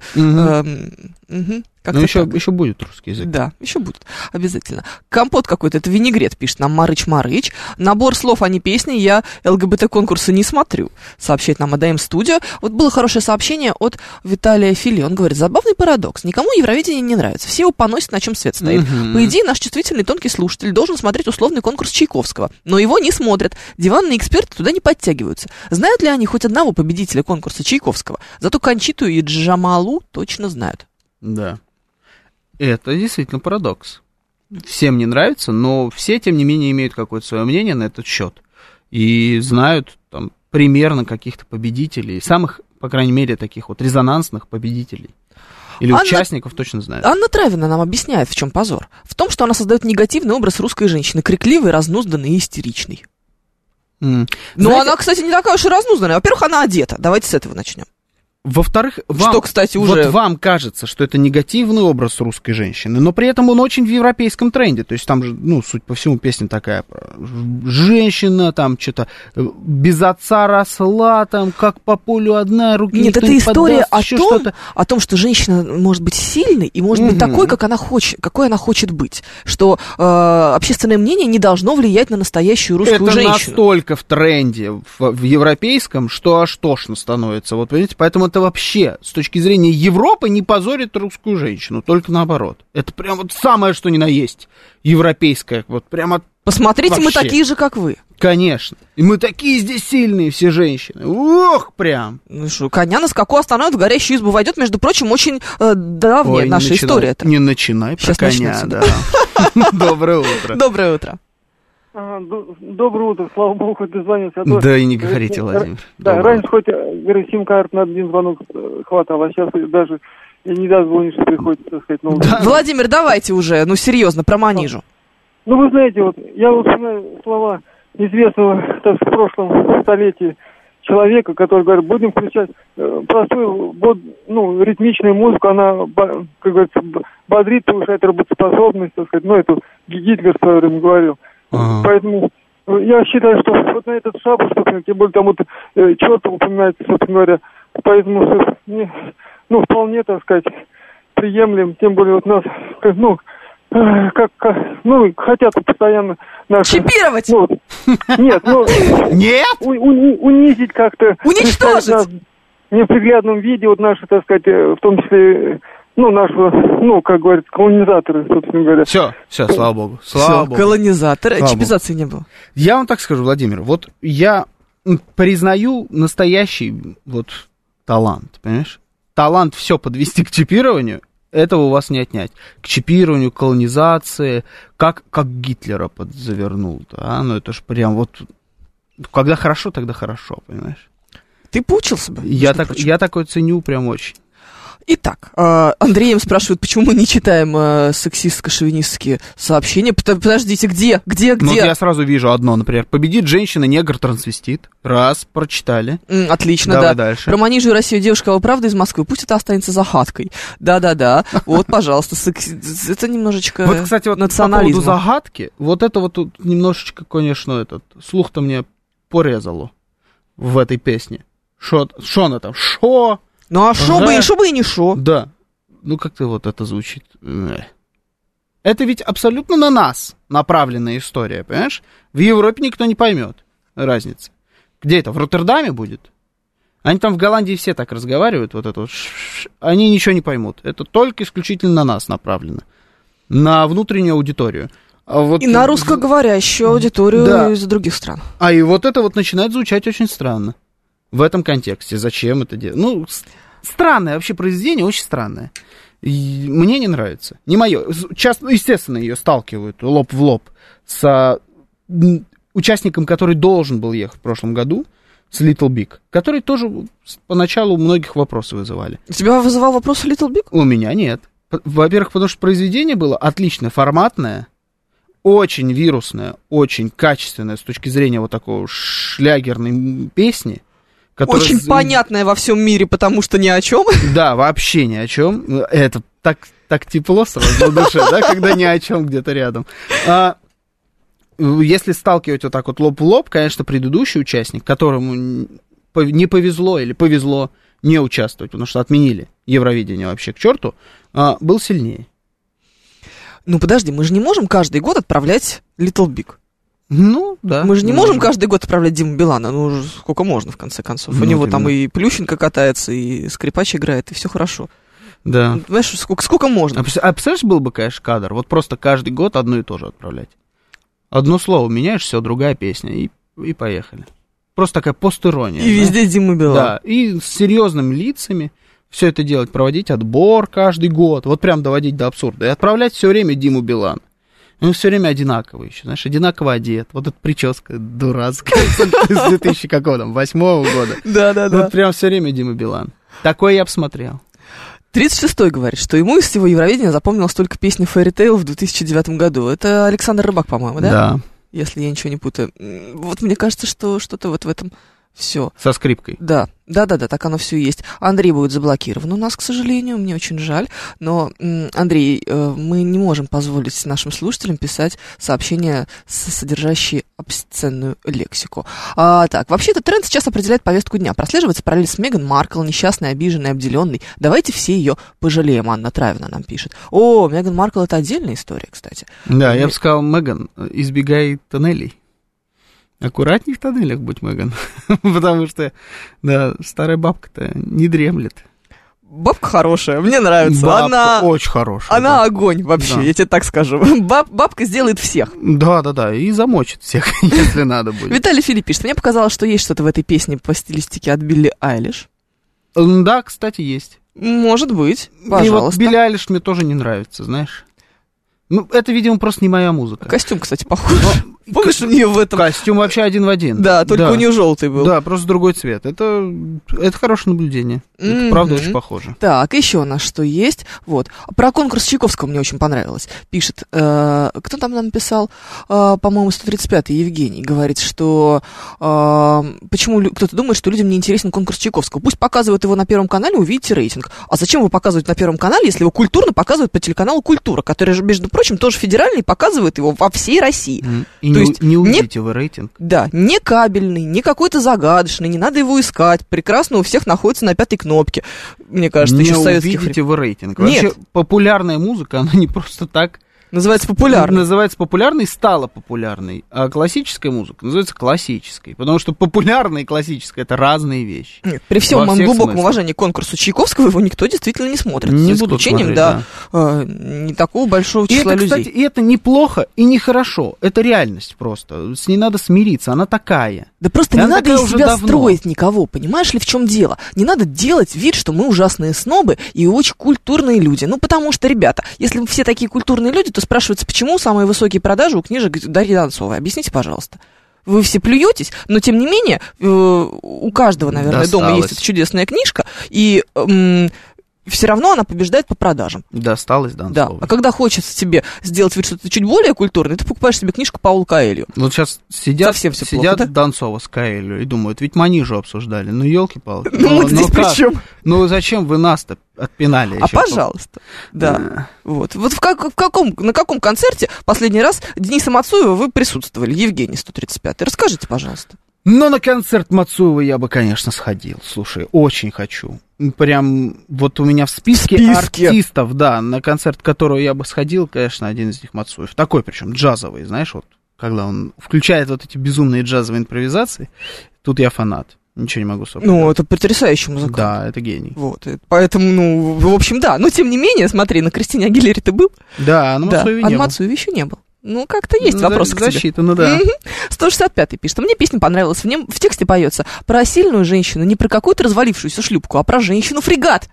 Ну, еще будет русский язык. Да, еще будет, обязательно. Компот какой-то, это винегрет, пишет нам Марыч. Набор слов, а не песни, я ЛГБТ-конкурсы не смотрю, сообщает нам АДМ Студио. Вот было хорошее сообщение от Виталия Фили, он говорит, забавный парадокс, никому Евровидение не нравится, все его поносят, на чем свет стоит. По идее, наш чувствительный тонкий слушатель должен смотреть условный конкурс Чайковского, но его не смотрят, диванные эксперты туда не подтягиваются. Знают ли они хоть одного победителя конкурса Чайковского? Зато Кончиту и Джамалу точно знают. Да. Это действительно парадокс. Всем не нравится, но все, тем не менее, имеют какое-то свое мнение на этот счет. И знают там примерно каких-то победителей, самых, по крайней мере, таких вот резонансных победителей. Или участников точно знают. Анна Травина нам объясняет, в чем позор. В том, что она создает негативный образ русской женщины, крикливой, разнузданной и истеричной. Но знаете, она, кстати, не такая уж и разнузданная. Во-первых, она одета. Давайте с этого начнем. Во-вторых, кстати, уже... вот вам кажется, что это негативный образ русской женщины, но при этом он очень в европейском тренде. То есть там же, ну, суть по всему, песня такая, женщина там что-то без отца росла, там, как по полю одна, руки нет, это история подаст, о том, что женщина может быть сильной и может быть такой, какой она хочет быть. Что общественное мнение не должно влиять на настоящую русскую женщину. Это настолько в тренде в европейском, что аж тошно становится. Вот, видите, поэтому это вообще, с точки зрения Европы, не позорит русскую женщину, только наоборот. Это прям вот самое, что ни на есть, европейское, вот прямо. Посмотрите, вообще. Мы такие же, как вы. Конечно. И мы такие здесь сильные, все женщины. Ох, прям. Ну что, коня на скаку остановит, в горящую избу войдет. Между прочим, очень давняя наша история. Не начинай про коня, да. Доброе утро. Доброе утро. Доброе утро, слава богу, хоть дозвонился. Да и не говорите, Владимир. Да, раньше хоть сим-карт на один звонок хватало, а сейчас даже не дозвонишь, приходится, так сказать, новый. Да. Владимир, давайте уже, ну серьезно, про манижу. Ну вы знаете, вот я вот знаю слова известного, так сказать, в прошлом столетии человека, который говорит, будем включать простую, ну, ритмичную музыку, она, как говорится, бодрит, повышает работоспособность, так сказать, ну, это Гитлер в свое время говорил. Поэтому я считаю, что вот на этот шабаш, тем более там вот черт упоминается, собственно говоря, поэтому, ну, вполне, так сказать, приемлем, тем более вот нас, ну, хотят постоянно наши... Чипировать? Ну, нет, ну... Нет? Унизить как-то... Уничтожить? В неприглядном виде, вот наши, так сказать, в том числе... Ну, нашего, ну, как говорится, колонизаторы, собственно говоря. Все, слава богу. Слава богу. Колонизаторы, слава чипизации не было. Я вам так скажу, Владимир, вот я признаю настоящий вот талант, понимаешь? Талант все подвести к чипированию, этого у вас не отнять. К чипированию, колонизации, как Гитлера подзавернул, да, ну это ж прям вот, когда хорошо, тогда хорошо, понимаешь? Ты поучился бы? Я такое ценю прям очень. Итак, Андреем спрашивают, почему мы не читаем сексистско-шовинистские сообщения. Подождите, где? Ну, я сразу вижу одно, например, победит женщина, негр-трансвестит. Раз, прочитали. Отлично, давай да. Дальше. Про манижу Россию девушка правда из Москвы, пусть это останется загадкой. Да. Вот, пожалуйста, это немножечко вот, кстати, вот национализм. По поводу загадки, вот это вот тут немножечко, конечно, слух-то мне порезало в этой песне. Шо она там? Шо? Ну, а шо бы и не шо. Да. Ну, как-то вот это звучит. Это ведь абсолютно на нас направленная история, понимаешь? В Европе никто не поймет разницы. Где это? В Роттердаме будет? Они там в Голландии все так разговаривают, вот это вот. Они ничего не поймут. Это только исключительно на нас направлено. На внутреннюю аудиторию. И на русскоговорящую аудиторию из других стран. И вот это вот начинает звучать очень странно. В этом контексте. Зачем это делать? Ну, странное вообще произведение, очень странное. И мне не нравится. Не мое. Часто, естественно, ее сталкивают лоб в лоб с участником, который должен был ехать в прошлом году, с Little Big, который тоже поначалу у многих вопросы вызывали. У тебя вызывал вопросы Little Big? У меня нет. Во-первых, потому что произведение было отлично форматное, очень вирусное, очень качественное с точки зрения вот такого шлягерной песни. Очень понятное во всем мире, потому что ни о чем. Да, вообще ни о чем. Это так тепло сразу на душе, да, когда ни о чем где-то рядом. Если сталкивать вот так вот лоб в лоб, конечно, предыдущий участник, которому не повезло или повезло не участвовать, потому что отменили Евровидение вообще к черту, был сильнее. Ну, подожди, мы же не можем каждый год отправлять Little Big. Ну, да. Мы же не можем каждый год отправлять Диму Билана, ну, уже сколько можно, в конце концов. У него там и Плющенко катается, и скрипач играет, и все хорошо. Да. Знаешь, сколько можно? А представляешь, был бы, конечно, кадр, вот просто каждый год одно и то же отправлять. Одно слово меняешь, все, другая песня, и поехали. Просто такая постирония. И везде Дима Билан. Да, и с серьезными лицами все это делать, проводить отбор каждый год, вот прям доводить до абсурда, и отправлять все время Диму Билана. Он все время одинаковый еще, знаешь, одинаково одет. Вот эта прическа дурацкая с 2008 года. Да. Вот прям все время Дима Билан. Такое я бы смотрел. 36-й говорит, что ему из всего Евровидения запомнилась только песня Fairy Tail в 2009 году. Это Александр Рыбак, по-моему, да? Да. Если я ничего не путаю. Вот мне кажется, что что-то вот в этом все. Со скрипкой. Да, так оно все есть. Андрей будет заблокирован у нас, к сожалению, мне очень жаль. Но, Андрей, мы не можем позволить нашим слушателям писать сообщения, содержащие обсценную лексику. Так, вообще этот тренд сейчас определяет повестку дня. Прослеживается параллель с Меган Маркл, несчастной, обиженной, обделенной. Давайте все ее пожалеем, Анна Травина нам пишет. О, Меган Маркл — это отдельная история, кстати. Да, я бы сказал, Меган, избегай тоннелей. Аккуратней в тоннелях будь, Меган. Потому что, да, старая бабка-то не дремлет. Бабка хорошая, мне нравится. Бабка она очень хорошая. Она да. огонь вообще, да. Я тебе так скажу. Бабка сделает всех. Да, и замочит всех, если надо будет. Виталий Филипп пишет, мне показалось, что есть что-то в этой песне по стилистике от Билли Айлиш. Да, кстати, есть. Может быть, пожалуйста. И вот Билли Айлиш мне тоже не нравится, знаешь. Ну, это, видимо, просто не моя музыка. Костюм, кстати, похож. Помнишь, у нее в этом... Костюм вообще один в один. Да, только у нее желтый был. Да, просто другой цвет. Это хорошее наблюдение. Это правда очень похоже. Так, еще у нас что есть. Вот. Про конкурс Чайковского мне очень понравилось. Пишет, кто там нам писал? По-моему, 135-й Евгений. Говорит, что почему кто-то думает, что людям не интересен конкурс Чайковского. Пусть показывают его на Первом канале, увидите рейтинг. А зачем вы показываете на Первом канале, если его культурно показывают по телеканалу «Культура», который же, между прочим, тоже федеральный, и показывает его во всей России. И не увидите вы рейтинг. Да, не кабельный, не какой-то загадочный, не надо его искать. Прекрасно у всех находится на 5-й кнопке. Мне кажется, еще с советских времен. Не увидите вы рейтинг. Вообще, популярная музыка, она не просто так... Называется популярной. Называется популярной, стала популярной. А классическая музыка называется классической. Потому что популярная и классическая — это разные вещи. Нет, при всем моем глубоком уважении к конкурсу Чайковского его никто действительно не смотрит. Не за исключением, не такого большого числа людей. Кстати, и это неплохо и нехорошо. Это реальность просто. С ней надо смириться, она такая. Да просто не надо из себя строить никого, понимаешь ли, в чем дело? Не надо делать вид, что мы ужасные снобы и очень культурные люди. Ну, потому что, ребята, если все такие культурные люди, то спрашивается, почему самые высокие продажи у книжек Дарьи Донцовой? Объясните, пожалуйста. Вы все плюетесь, но, тем не менее, у каждого, наверное, дома есть эта чудесная книжка, и... все равно она побеждает по продажам. Досталось Донцовой. Да. А когда хочется тебе сделать вид, что ты чуть более культурный, ты покупаешь себе книжку Паула Коэльо. Вот сейчас сидят плохо, да? Донцова с Коэльо и думают, ведь Манижу обсуждали. Ну, елки-палки. Ну, здесь при чем? Ну, зачем вы нас-то отпинали? А пожалуйста. Да. Вот на каком концерте последний раз Дениса Мацуева вы присутствовали? Евгений 135-й. Расскажите, пожалуйста. Но на концерт Мацуева я бы, конечно, сходил. Слушай, очень хочу. Прям вот у меня в списке артистов, да, на концерт, которого я бы сходил, конечно, один из них Мацуев. Такой причем джазовый, знаешь, вот, когда он включает вот эти безумные джазовые импровизации, тут я фанат. Ничего не могу сказать. Ну, это потрясающий музыкант. Да, это гений. Вот, поэтому, ну, в общем, да. Но, тем не менее, смотри, на Кристине Агилере ты был? Да, на Мацуеве не был. А на Мацуеве еще не был. Ну, как-то есть вопросы к тебе. Засчитано, да. 165-й пишет, мне песня понравилась, в тексте поется про сильную женщину, не про какую-то развалившуюся шлюпку, а про женщину-фрегат.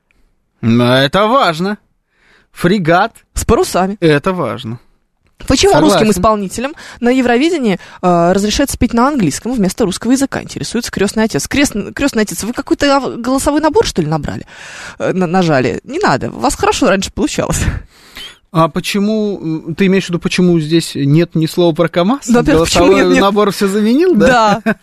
Это важно. Фрегат. С парусами. Это важно. Почему русским исполнителям на Евровидении разрешается петь на английском вместо русского языка? Интересуется крестный отец. Крестный отец, вы какой-то голосовой набор, что ли, набрали? Нажали? Не надо, у вас хорошо раньше получалось. А почему, ты имеешь в виду, почему здесь нет ни слова про КамАЗ? Голосовой набор все заменил, да? Да.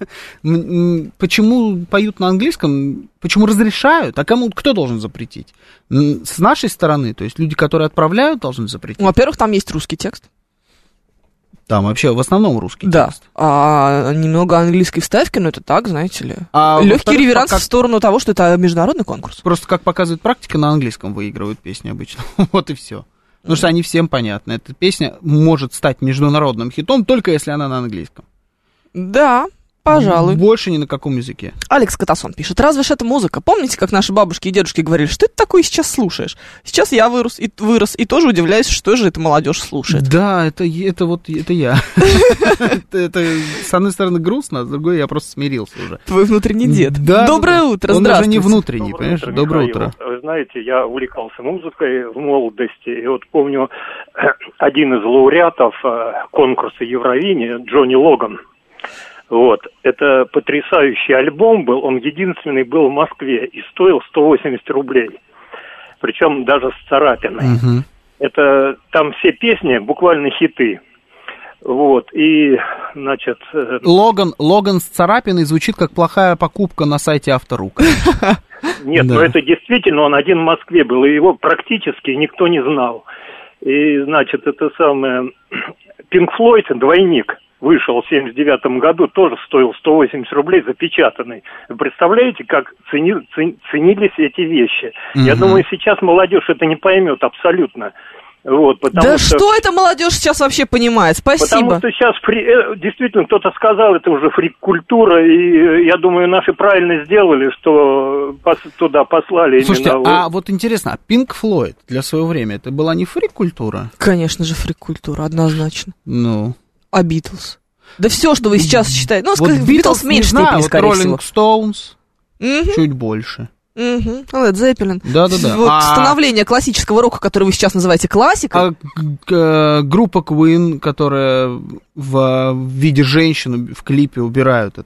Почему поют на английском, почему разрешают, а кто должен запретить? С нашей стороны, то есть люди, которые отправляют, должны запретить? Ну, во-первых, там есть русский текст. Там вообще в основном русский текст. Да, а немного английской вставки, но это так, знаете ли. Легкий реверанс в сторону того, что это международный конкурс. Просто, как показывает практика, на английском выигрывают песни обычно. Вот и все. Потому что они всем понятны. Эта песня может стать международным хитом, только если она на английском. Да, пожалуй. Больше ни на каком языке. Алекс Катасон пишет: разве ж это музыка? Помните, как наши бабушки и дедушки говорили, что это такое сейчас слушаешь? Сейчас я вырос и тоже удивляюсь, что же эта молодежь слушает. Да, это я. Это, с одной стороны, грустно, а с другой я просто смирился уже. Твой внутренний дед. Доброе утро, здравствуйте. Он уже не внутренний, понимаешь? Доброе утро. Вы знаете, я увлекался музыкой в молодости, и вот помню, один из лауреатов конкурса Евровидения, Джонни Логан. Вот, это потрясающий альбом был, он единственный был в Москве и стоил 180 рублей, причем даже с царапиной. Угу. Это, там все песни буквально хиты, вот, и, значит... Логан с царапиной звучит как плохая покупка на сайте Авторук. Нет, но это действительно, он один в Москве был, и его практически никто не знал. И, значит, это самое, Pink Floyd, «Двойник», вышел в 79 году, тоже стоил 180 рублей, запечатанный. Вы представляете, как ценились эти вещи? Я думаю, сейчас молодежь это не поймет абсолютно. Вот, да что это молодежь сейчас вообще понимает? Спасибо. Потому что сейчас действительно кто-то сказал, это уже фрик-культура, и я думаю, наши правильно сделали, что туда послали. Слушайте, именно... вот интересно, а Pink Floyd для своего времени, это была не фрик-культура? Конечно же фрик-культура, однозначно. Ну... А Битлз? Да все, что вы сейчас считаете. Ну, скажем, Битлз в меньшей степени, скорее всего. Rolling Stones чуть больше. Led Zeppelin. Да-да-да. Вот становление классического рока, который вы сейчас называете классикой. Группа Queen, которая в виде женщины в клипе убирают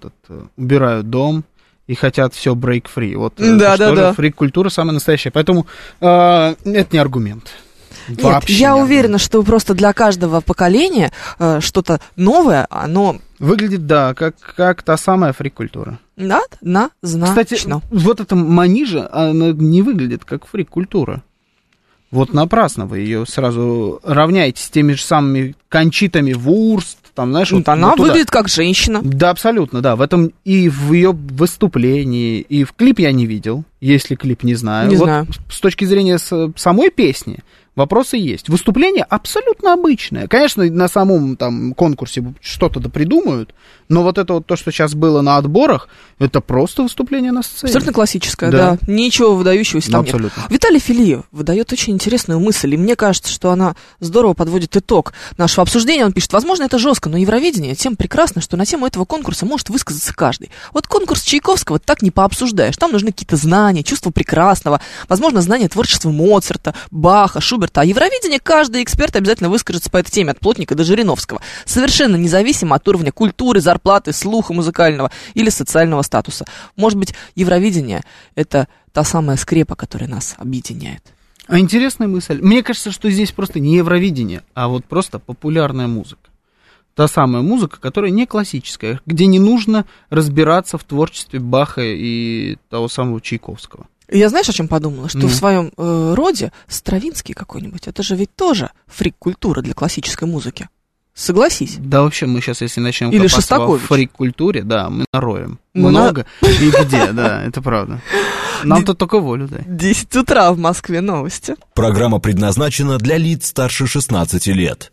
дом и хотят все break-free. Вот да. Фрик-культура самая настоящая. Поэтому это не аргумент. Нет, я уверена, что просто для каждого поколения что-то новое, оно... Выглядит, да, как та самая фрик-культура. Да, однозначно. Кстати, вот эта манижа, она не выглядит как фрик-культура. Вот напрасно вы ее сразу равняете с теми же самыми Кончитами Вурст, там, знаешь... Она выглядит как женщина. Да, абсолютно, да. В этом и в ее выступлении, и в клип я не видел, если клип не знаю. Не знаю. С точки зрения самой песни, вопросы есть. Выступление абсолютно обычное. Конечно, на самом там конкурсе что-то допридумают, но вот это вот то, что сейчас было на отборах, это просто выступление на сцене. Абсолютно классическое, да. Ничего выдающегося там нет. Виталий Филиев выдает очень интересную мысль, и мне кажется, что она здорово подводит итог нашего обсуждения. Он пишет: возможно, это жестко, но Евровидение тем прекрасно, что на тему этого конкурса может высказаться каждый. Вот конкурс Чайковского так не пообсуждаешь. Там нужны какие-то знания, чувство прекрасного, возможно, знания творчества Моцарта, Баха, Шуберта. А Евровидение каждый эксперт обязательно выскажется по этой теме, от Плотника до Жириновского, совершенно независимо от уровня культуры, зарплаты, слуха музыкального или социального статуса. Может быть, Евровидение — это та самая скрепа, которая нас объединяет. А интересная мысль. Мне кажется, что здесь просто не Евровидение, а вот просто популярная музыка. Та самая музыка, которая не классическая, где не нужно разбираться в творчестве Баха и того самого Чайковского. Я знаешь, о чем подумала? Что в своем роде Стравинский какой-нибудь, это же ведь тоже фрик-культура для классической музыки. Согласись. Да, вообще, мы сейчас, если начнем или копаться в фрик-культуре, да, мы нароем. Много и где, да, это правда. Нам тут только волю дай. 10 утра в Москве, новости. Программа предназначена для лиц старше 16 лет.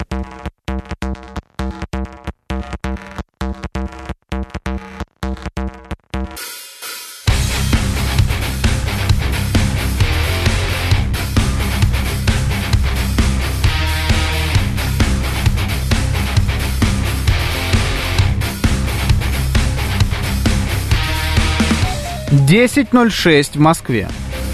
— 10:06 в Москве.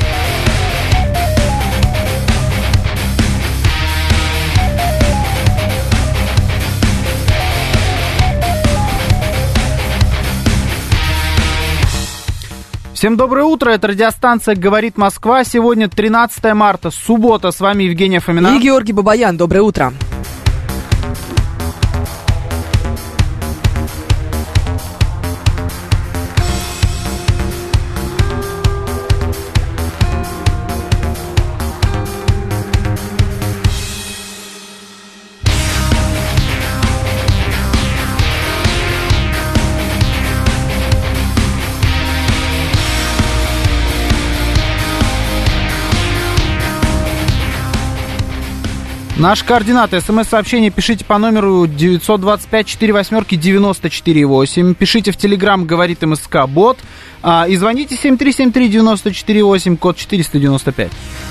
Всем доброе утро, это радиостанция «Говорит Москва». Сегодня 13 марта, суббота. С вами Евгения Фомина и Георгий Бабаян. Доброе утро. Наши координаты. СМС-сообщение пишите по номеру 925-48-94-8. Пишите в Телеграм, говорит МСК-бот. И звоните 7373948, код 495.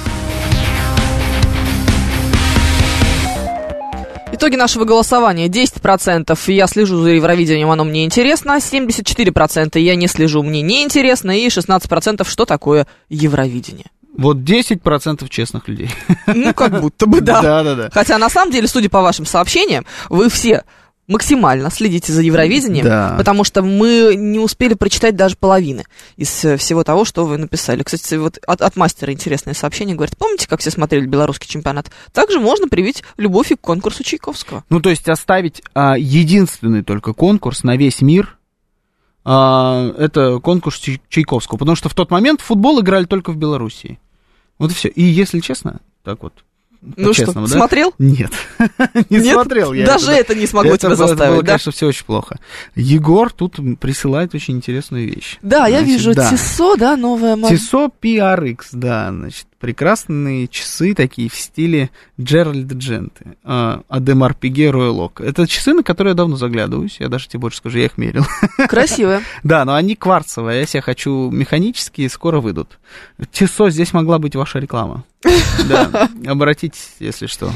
Итоги нашего голосования. 10% я слежу за Евровидением, оно мне интересно. 74% я не слежу, мне не интересно. И 16% что такое Евровидение. Вот 10% честных людей. Ну, как будто бы, да. Да. Хотя, на самом деле, судя по вашим сообщениям, вы все максимально следите за Евровидением, да. Потому что мы не успели прочитать даже половины из всего того, что вы написали. Кстати, вот от мастера интересное сообщение, говорит, помните, как все смотрели белорусский чемпионат? Также можно привить любовь и к конкурсу Чайковского. Ну, то есть оставить единственный только конкурс на весь мир, это конкурс Чайковского, потому что в тот момент в футбол играли только в Белоруссии. Вот и все. И если честно, так вот, ну что, да? Смотрел? Нет, не смотрел я. Даже это не смогло тебя заставить, это было, да? конечно, все очень плохо. Егор тут присылает очень интересную вещь. Да, я вижу, Тissot, да, новая модель. Tissot PRX, да, значит, прекрасные часы такие в стиле Джеральда Дженты, Адемар Пиге Роялок. Это часы, на которые я давно заглядываюсь, я даже тебе больше скажу, я их мерил. Красивые. Да, но они кварцевые, я себе хочу механические, скоро выйдут. Tissot, здесь могла быть ваша реклама. Да, обратитесь, если что.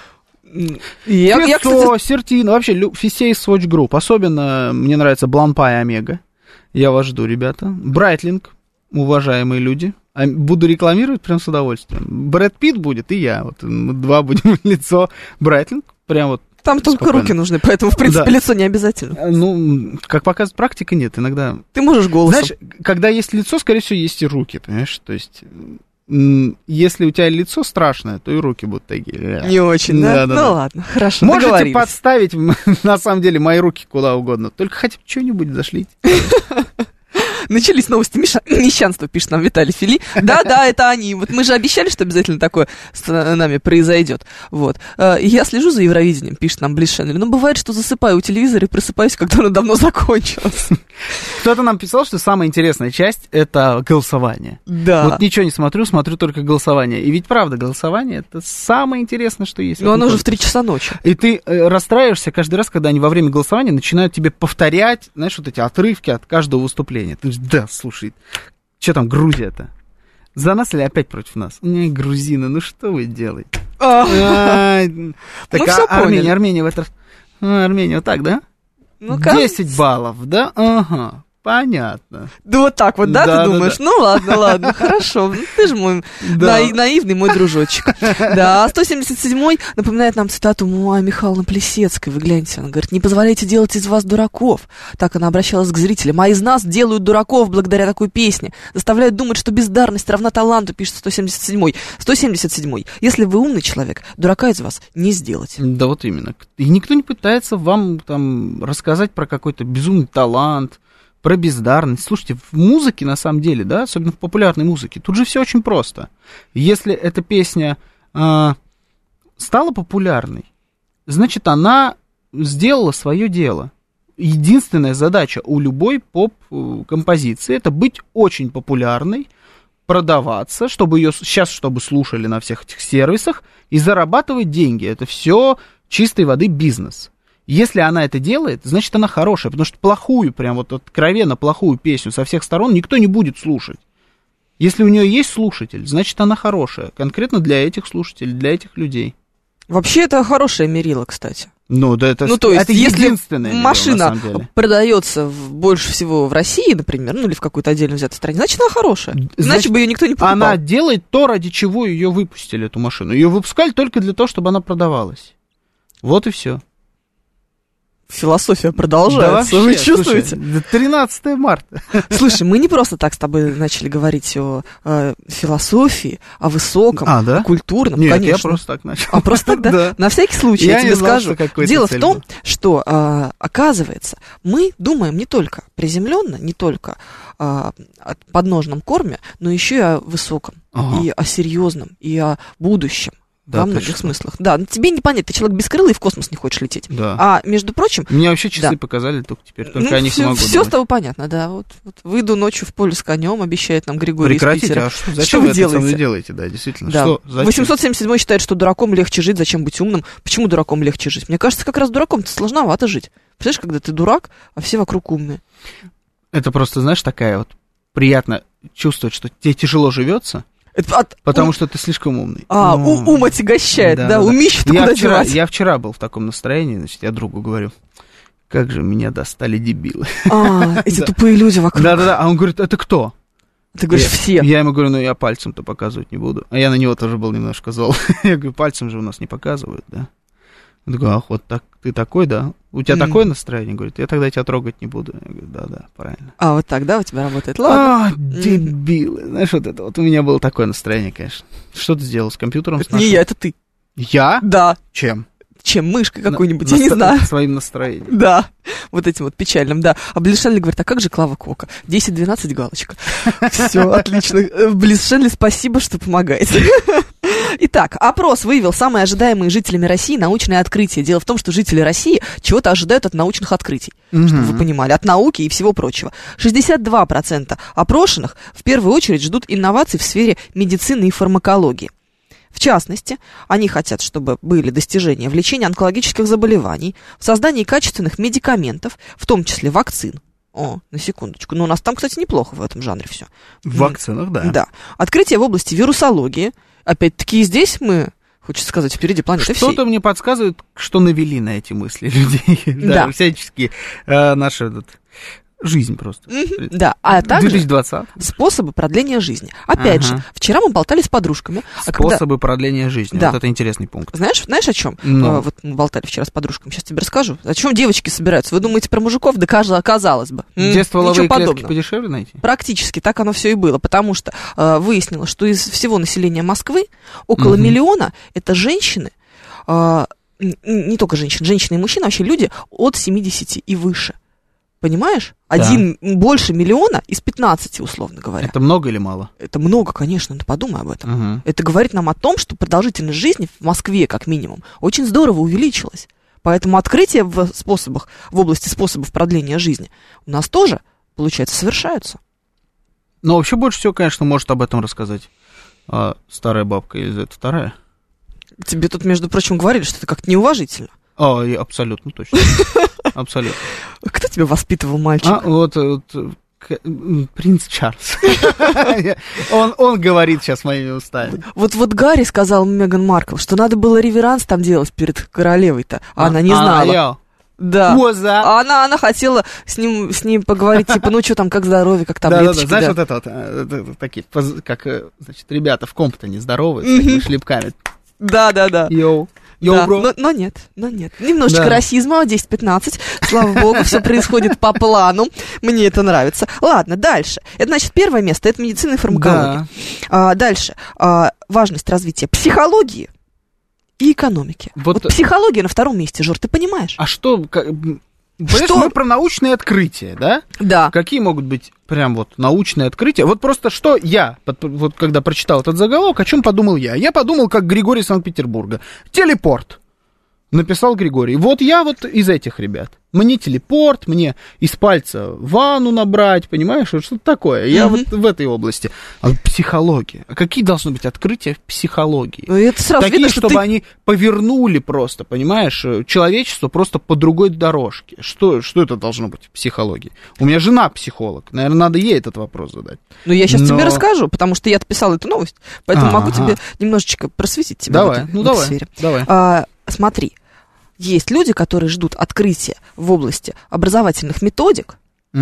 Tissot, Сертин, вообще, Фисей Swatch Group, особенно мне нравится Бланпа и Омега. Я вас жду, ребята. Брайтлинг, уважаемые люди. Буду рекламировать прям с удовольствием. Брэд Питт будет, и я. Вот мы два будем в лицо. Брайтлинг, прям вот. Там только руки нужны, поэтому, в принципе, лицо не обязательно. Ну, как показывает практика, нет, иногда... Ты можешь голосом. Знаешь, когда есть лицо, скорее всего, есть и руки, понимаешь? То есть, если у тебя лицо страшное, то и руки будут такие. Не очень, да? Ну ладно, хорошо, можете подставить, на самом деле, мои руки куда угодно. Только хотя бы что-нибудь зашлите. Начались новости мещанства, пишет нам Виталий Фили. Да, это они. Вот мы же обещали, что обязательно такое с нами произойдет. Вот. Я слежу за Евровидением, пишет нам Близ Шеннель. Но бывает, что засыпаю у телевизора и просыпаюсь, когда оно давно закончилось. Кто-то нам писал, что самая интересная часть — это голосование. Да. Вот ничего не смотрю только голосование. И ведь правда, голосование — это самое интересное, что есть. Но оно уже в 3 часа ночи. И ты расстраиваешься каждый раз, когда они во время голосования начинают тебе повторять, знаешь, вот эти отрывки от каждого выступления. Ты да, слушай, что там Грузия-то? За нас или опять против нас? Не, грузины, ну что вы делаете? Так, Армения в этот раз... Армения вот так, да? 10 баллов, да? Ага. Понятно. Да вот так вот, да, ты думаешь? Да. Ну ладно, хорошо. Ты же мой наивный мой дружочек. Да, 177-й напоминает нам цитату Муа Михайловны Плесецкой. Вы гляньте, она говорит, не позволяйте делать из вас дураков. Так она обращалась к зрителям. А из нас делают дураков благодаря такой песне. Заставляют думать, что бездарность равна таланту, пишет 177-й. 177-й. Если вы умный человек, дурака из вас не сделать. Да вот именно. И никто не пытается вам там рассказать про какой-то безумный талант, про бездарность. Слушайте, в музыке, на самом деле, да, особенно в популярной музыке, тут же все очень просто. Если эта песня стала популярной, значит, она сделала свое дело. Единственная задача у любой поп-композиции — это быть очень популярной, продаваться, чтобы ее сейчас слушали на всех этих сервисах и зарабатывать деньги. Это все чистой воды бизнес. Если она это делает, значит, она хорошая, потому что плохую, прям вот откровенно плохую песню со всех сторон никто не будет слушать. Если у нее есть слушатель, значит, она хорошая, конкретно для этих слушателей, для этих людей. Вообще, это хорошее мерило, кстати. Ну, да, это то есть, это если единственное мерило, машина на самом деле продается больше всего в России, например, ну, или в какой-то отдельно взятой стране, значит, она хорошая. Иначе бы ее никто не покупал. Она делает то, ради чего ее выпустили, эту машину. Ее выпускали только для того, чтобы она продавалась. Вот и все. Философия продолжается, да, вы чувствуете? Слушай, 13 марта. Слушай, мы не просто так с тобой начали говорить о философии, о высоком, о культурном. Нет, конечно. Я просто так начал. А просто так, да? Да. На всякий случай я тебе скажу. Дело в том, что, оказывается, мы думаем не только приземленно, не только о подножном корме, но еще и о высоком, и о серьезном, и о будущем. Да, во многих смыслах. Да, тебе не понять, ты человек бескрылый и в космос не хочешь лететь. Да. А между прочим... Мне вообще часы показали только теперь, только о них не могу Все думать. с тобой понятно, да. Вот выйду ночью в поле с конем, обещает нам Григорий из Прекратите, Питера. а зачем вы это со мной делаете? Да, действительно. Да. Что? Зачем? 877 считает, что дураком легче жить, зачем быть умным? Почему дураком легче жить? Мне кажется, как раз дураком-то сложновато жить. Представляешь, когда ты дурак, а все вокруг умные. Это просто, знаешь, такая вот приятно чувствовать, что тебе тяжело живется. Потому что ты слишком умный. Ум отягощает, да, умище-то куда девать. Я вчера был в таком настроении, значит, я другу говорю, как же меня достали дебилы. Эти тупые люди вокруг. Да-да-да, а он говорит, это кто? Ты говоришь, все. Я ему говорю, я пальцем-то показывать не буду. А я на него тоже был немножко зол. Я говорю, пальцем же у нас не показывают, да. Он такой, ах, вот так, ты такой, да? У тебя такое настроение? Говорит, я тогда тебя трогать не буду. Я говорю, да, правильно. Вот так, да, у тебя работает? Ладно. Дебилы. Знаешь, вот это вот у меня было такое настроение, конечно. Что ты сделал с компьютером? Это не я, это ты. Я? Да. Чем? Мышкой какой-нибудь, я не знаю. Своим настроением. Да, вот этим вот печальным, да. А Близ-Шенли говорит, а как же Клава Кока? 10-12 галочка. Все, отлично. Близ-Шенли, спасибо, что помогаете. Итак, опрос выявил самые ожидаемые жителями России научные открытия. Дело в том, что жители России чего-то ожидают от научных открытий, чтобы вы понимали, от науки и всего прочего. 62% опрошенных в первую очередь ждут инноваций в сфере медицины и фармакологии. В частности, они хотят, чтобы были достижения в лечении онкологических заболеваний, в создании качественных медикаментов, в том числе вакцин. На секундочку. Но у нас там, кстати, неплохо в этом жанре все. В вакцинах, да. Да. Открытие в области вирусологии. Опять-таки и здесь мы, хочется сказать, впереди планеты всей. Что-то мне подсказывает, что навели на эти мысли людей. Да. Всячески наша жизнь просто. Да, а также 2020. способы продления жизни. Опять же, вчера мы болтали с подружками. Способы продления жизни. Да. Вот это интересный пункт. Знаешь о чем? Вот мы болтали вчера с подружками, сейчас тебе расскажу. О чем девочки собираются? Вы думаете про мужиков? Да, казалось бы. Где стволовые клетки подешевле найти? Практически так оно все и было, потому что выяснилось, что из всего населения Москвы около миллиона это женщины, не только женщины, женщины и мужчины, вообще люди от 70 и выше. Понимаешь? Да. Больше миллиона из 15, условно говоря. Это много или мало? Это много, конечно, ты подумай об этом. Это говорит нам о том, что продолжительность жизни в Москве, как минимум, очень здорово увеличилась. Поэтому открытия в области способов продления жизни у нас тоже, получается, совершаются. Но вообще больше всего, конечно, может об этом рассказать старая бабка, или это вторая? Тебе тут, между прочим, говорили, что это как-то неуважительно. Абсолютно точно. Абсолютно. Кто тебя воспитывал, мальчик? Вот принц Чарльз. Он говорит сейчас моими устами. Вот Гарри сказал Меган Маркл, что надо было реверанс там делать перед королевой-то, а она не знала. Да. Она хотела с ним поговорить, типа, ну что там, как здоровье, как таблеточки. Да. Знаешь, вот это вот, такие, как, значит, ребята в Комптоне здоровые, с такими шлепками. Да. Йоу, да, бро. Но нет. Немножечко расизма, 10-15. Слава богу, все происходит по плану. Мне это нравится. Ладно, дальше. Это, значит, первое место, это медицина и фармакология. Да. Дальше. Важность развития психологии и экономики. Вот психология на втором месте, Жор, ты понимаешь? А что... Понимаешь, мы про научные открытия, да? Да. Какие могут быть прям вот научные открытия? Вот просто что я, вот когда прочитал этот заголовок, о чем подумал я? Я подумал, как Григорий Санкт-Петербурга. Телепорт. Написал Григорий. Вот я вот из этих ребят. Мне телепорт, мне из пальца ванну набрать, понимаешь? Что-то такое. Я вот в этой области. А психология. А какие должны быть открытия в психологии? Ну, это сразу такие, видно, чтобы они повернули просто, понимаешь, человечество просто по другой дорожке. Что это должно быть в психологии? У меня жена психолог. Наверное, надо ей этот вопрос задать. Ну, я сейчас тебе расскажу, потому что я отписала эту новость, поэтому могу тебе немножечко просветить тебя в этой сфере. Давай. Смотри. Есть люди, которые ждут открытия в области образовательных методик.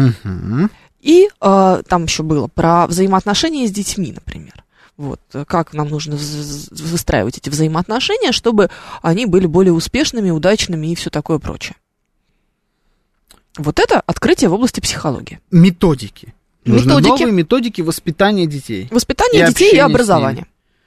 И там еще было про взаимоотношения с детьми, например. Вот, как нам нужно выстраивать эти взаимоотношения, чтобы они были более успешными, удачными и все такое прочее. Вот это открытие в области психологии. Методики. Нужны новые методики воспитания детей. Воспитание детей и образования.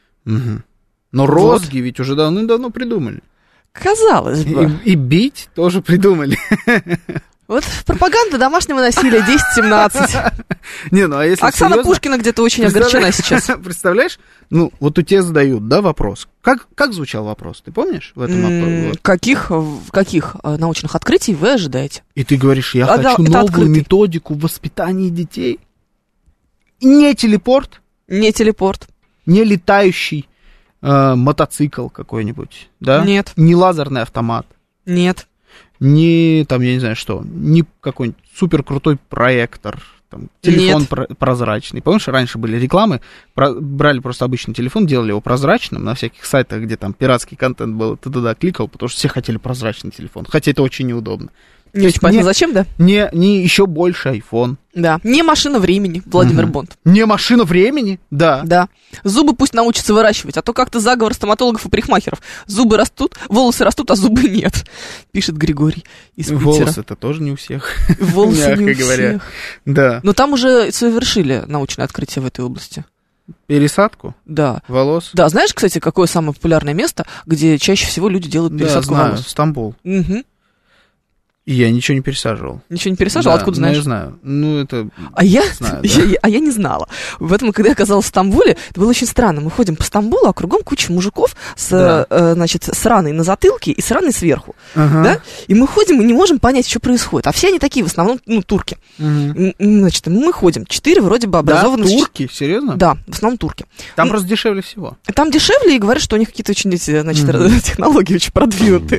Но розги ведь уже давным-давно придумали. Казалось бы. И бить тоже придумали. Вот пропаганда домашнего насилия 10-17. Не, ну а если Оксана Пушкина где-то очень огорчена сейчас. Представляешь? Ну, вот у тебя задают, да, вопрос. Как звучал вопрос? Ты помнишь? В этом каких научных открытий вы ожидаете? И ты говоришь, я хочу новую методику в воспитании детей. Не телепорт. Не телепорт. Не летающий мотоцикл какой-нибудь, да? Нет. Не лазерный автомат. Нет. Не, там, я не знаю что, не какой-нибудь супер крутой проектор, там, телефон прозрачный. Помнишь, раньше были рекламы, брали просто обычный телефон, делали его прозрачным на всяких сайтах, где там пиратский контент был, ты туда кликал, потому что все хотели прозрачный телефон, хотя это очень неудобно. Не очень понятно, зачем, да? Не еще больше iPhone. Да, не машина времени, Владимир Бонд. Не машина времени, да. Да. Зубы пусть научатся выращивать, а то как-то заговор стоматологов и парикмахеров. Зубы растут, волосы растут, а зубы нет, пишет Григорий из Питера. Волосы-то тоже не у всех. Волосы не у всех. Да. Но там уже совершили научное открытие в этой области. Пересадку? Да. Волос? Да, знаешь, кстати, какое самое популярное место, где чаще всего люди делают пересадку волос? Да, Стамбул. Угу. И я ничего не пересаживал. Ничего не пересаживал? Да, откуда знаешь? Я знаю. Ну, это... Я знаю, да. Я не знала. Поэтому, когда я оказалась в Стамбуле, это было очень странно. Мы ходим по Стамбулу, а кругом куча мужиков с раной на затылке и с раной сверху. Да? И мы ходим и не можем понять, что происходит. А все они такие, в основном, турки. Значит, мы ходим. 4 вроде бы образованных... Да, турки? Серьезно? Да, в основном турки. Там просто дешевле всего. Там дешевле, и говорят, что у них какие-то очень, значит, технологии очень продвинутые.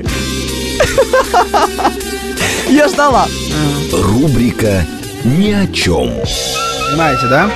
Я ждала. Рубрика «Ни о чем». Понимаете, да?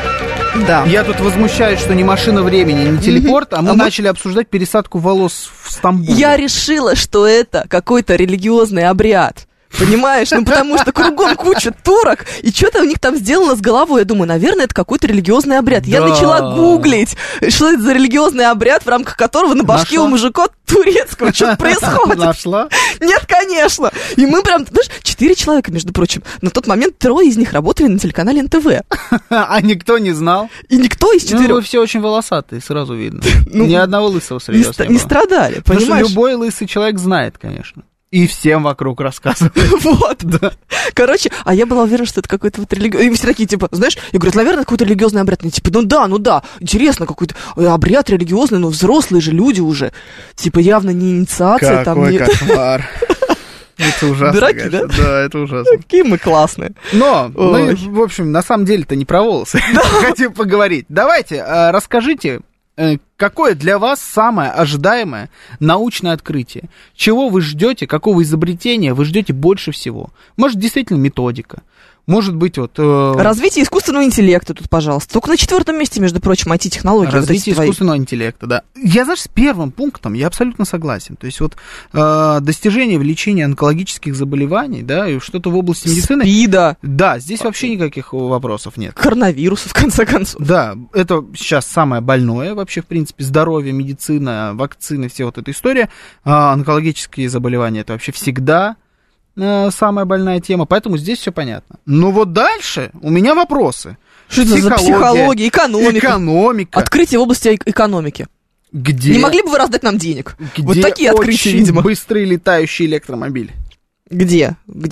Да. Я тут возмущаюсь, что не машина времени, не телепорт, а мы начали обсуждать пересадку волос в Стамбуле. Я решила, что это какой-то религиозный обряд. Понимаешь? Ну, потому что кругом куча турок, и что-то у них там сделано с головой. Я думаю, наверное, это какой-то религиозный обряд. Да. Я начала гуглить, что это за религиозный обряд, в рамках которого на башке у мужика турецкого что-то происходит. Нашла? Нет, конечно. И мы прям, знаешь, 4 человека, между прочим. На тот момент 3 из них работали на телеканале НТВ. А никто не знал? И никто из 4. Ну, вы все очень волосатые, сразу видно. Ни одного лысого среди вас не было. Не страдали, понимаешь? Потому что любой лысый человек знает, конечно. И всем вокруг рассказывают. Вот, да. Короче, а я была уверена, что это какой-то вот религиозный... И все такие, типа, знаешь, я говорю, наверное, какой-то религиозный обряд. Мне типа, ну да, интересно, какой-то обряд религиозный, но взрослые же люди уже. Типа, явно не инициация там. Какой кошмар. Это ужасно, дураки, конечно. Да? Да, это ужасно. Какие мы классные. Но мы, в общем, на самом деле-то не про волосы хотим поговорить. Давайте, расскажите... Какое для вас самое ожидаемое научное открытие? Чего вы ждете, какого изобретения вы ждете больше всего? Может, действительно методика? Может быть, вот... Развитие искусственного интеллекта тут, пожалуйста. Только на 4-м месте, между прочим, IT-технологии. Развитие искусственного интеллекта, да. Я, знаешь, с первым пунктом я абсолютно согласен. То есть вот достижение в лечении онкологических заболеваний, да, и что-то в области медицины... СПИДа. Да, здесь вообще никаких вопросов нет. Коронавируса, в конце концов. Да, это сейчас самое больное вообще, в принципе, здоровье, медицина, вакцины, все вот эта история. Онкологические заболевания, это вообще всегда... самая больная тема, поэтому здесь все понятно. Но вот дальше у меня вопросы. Что это за психология, экономика? Открытие в области экономики. Где? Не могли бы вы раздать нам денег? Вот такие открытия, видимо. Быстрый летающий электромобиль. Где?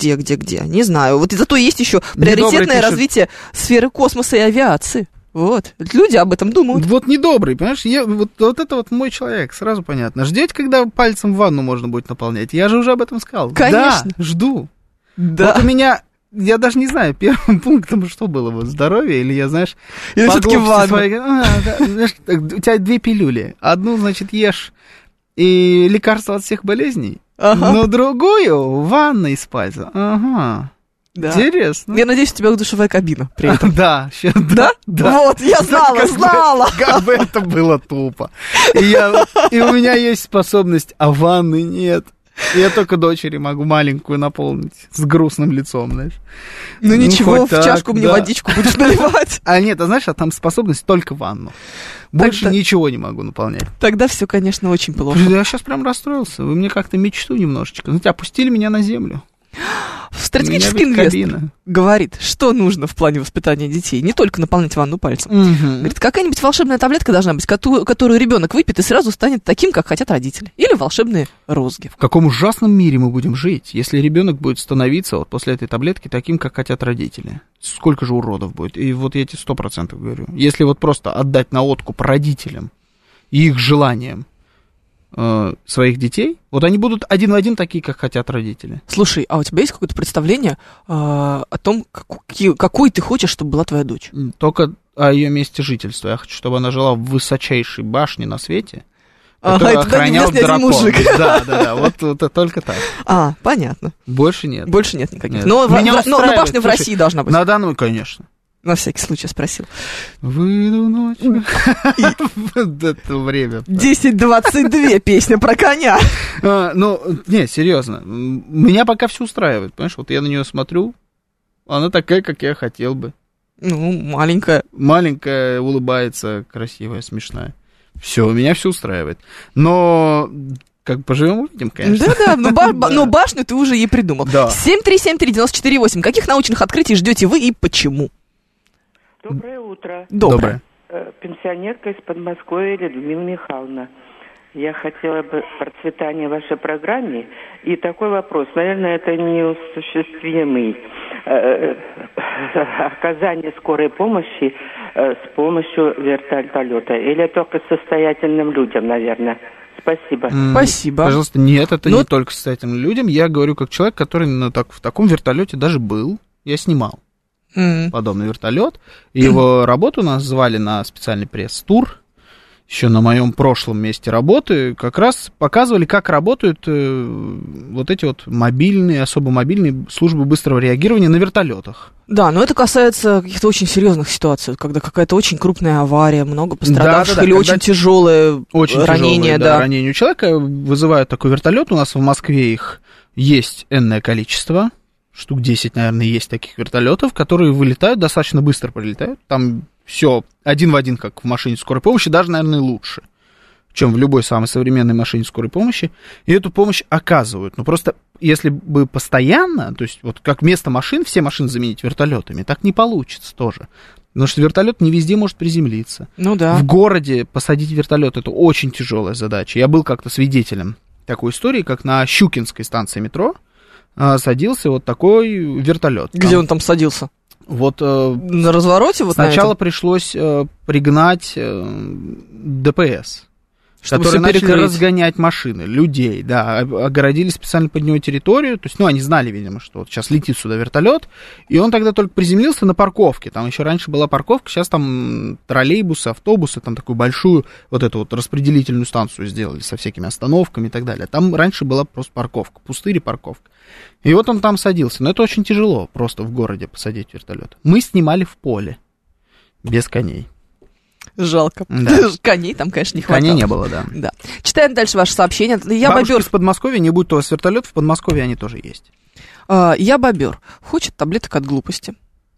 Не знаю. Вот зато есть еще приоритетное развитие сферы космоса и авиации. Вот, люди об этом думают. Вот недобрый, понимаешь, вот это вот мой человек, сразу понятно. Ждете, когда пальцем ванну можно будет наполнять? Я же уже об этом сказал. Конечно. Да, жду. Да. Вот у меня, я даже не знаю, первым пунктом что было, вот здоровье, или я, знаешь... Или все-таки ванну. Знаешь, у тебя 2 пилюли. Одну, значит, ешь и лекарство от всех болезней, но другую ванной и спать. Ага. Да. Интересно. Я надеюсь, у тебя душевая кабина при этом. Да. Вот, я знала. Как бы это было тупо. И у меня есть способность, а ванны нет. Я только дочери могу маленькую наполнить с грустным лицом, знаешь. Ну ничего, в чашку мне водичку будешь наливать. А нет, а знаешь, там способность только ванну. Больше ничего не могу наполнять. Тогда все, конечно, очень плохо. Я сейчас прям расстроился. Вы мне как-то мечту немножечко. Знаете, опустили меня на землю. Стратегический инвестор говорит, что нужно в плане воспитания детей. Не только наполнять ванну пальцем. Говорит, какая-нибудь волшебная таблетка должна быть, которую ребенок выпьет и сразу станет таким, как хотят родители. Или волшебные розги. В каком ужасном мире мы будем жить, если ребенок будет становиться вот после этой таблетки таким, как хотят родители? Сколько же уродов будет? И вот я тебе 100% говорю. Если вот просто отдать на откуп родителям и их желаниям своих детей, вот они будут один в один такие, как хотят родители. Слушай, а у тебя есть какое-то представление о том, какой ты хочешь, чтобы была твоя дочь? Только о ее месте жительства. Я хочу, чтобы она жила в высочайшей башне на свете, который охранял дракон. Мужик. Да, вот только так. Понятно. Больше нет. Больше нет никаких. Нет. Но башня в России должна быть. На данную, конечно. На всякий случай спросил. Выйду ночью. Это время. 10:22 песня про коня. Не, серьезно. Меня пока все устраивает, понимаешь? Вот я на нее смотрю, она такая, как я хотел бы. Маленькая. Маленькая, улыбается, красивая, смешная. Все, меня все устраивает. Но как поживем, увидим, конечно. Да, но башню ты уже ей придумал. Да. 7373948. Каких научных открытий ждете вы и почему? Доброе утро. Доброе. Пенсионерка из Подмосковья Людмила Михайловна. Я хотела бы процветания вашей программе. И такой вопрос, наверное, это неосуществимый. Оказание скорой помощи с помощью вертолета. Или только состоятельным людям, наверное. Спасибо. Спасибо. Пожалуйста, нет, это не только состоятельным людям. Я говорю как человек, который в таком вертолете даже был. Я снимал подобный вертолет. И его работу нас звали на специальный пресс-тур. Еще на моем прошлом месте работы как раз показывали, как работают вот эти вот особо мобильные службы быстрого реагирования на вертолетах. Да, но это касается каких-то очень серьезных ситуаций, когда какая-то очень крупная авария, много пострадавших или очень тяжелое ранение. Да, ранение у человека вызывают такой вертолет. У нас в Москве их есть энное количество. Штук 10, наверное, есть таких вертолетов, которые вылетают, достаточно быстро прилетают. Там все один в один, как в машине скорой помощи, даже, наверное, лучше, чем в любой самой современной машине скорой помощи. И эту помощь оказывают. Но просто если бы постоянно, то есть вот как вместо машин, все машины заменить вертолетами, так не получится тоже. Потому что вертолет не везде может приземлиться. В городе посадить вертолет — это очень тяжелая задача. Я был как-то свидетелем такой истории, как на Щукинской станции метро садился вот такой вертолет. Где он там садился? Вот на развороте? Сначала пришлось пригнать ДПС, чтобы которые начали разгонять машины, людей, да, огородили специально под него территорию, то есть, они знали, видимо, что вот сейчас летит сюда вертолет, и он тогда только приземлился на парковке, там еще раньше была парковка, сейчас там троллейбусы, автобусы, там такую большую вот эту вот распределительную станцию сделали со всякими остановками и так далее, там раньше была просто парковка, пустырь и парковка. И вот он там садился, но это очень тяжело просто в городе посадить вертолет. Мы снимали в поле, без коней. Жалко. Да. Коней там, конечно, не хватало. Коней не было, да. Читаем дальше ваше сообщение. Бабушка из Подмосковья, не будь у вас вертолет, в Подмосковье они тоже есть. Я бобер. Хочет таблеток от глупости.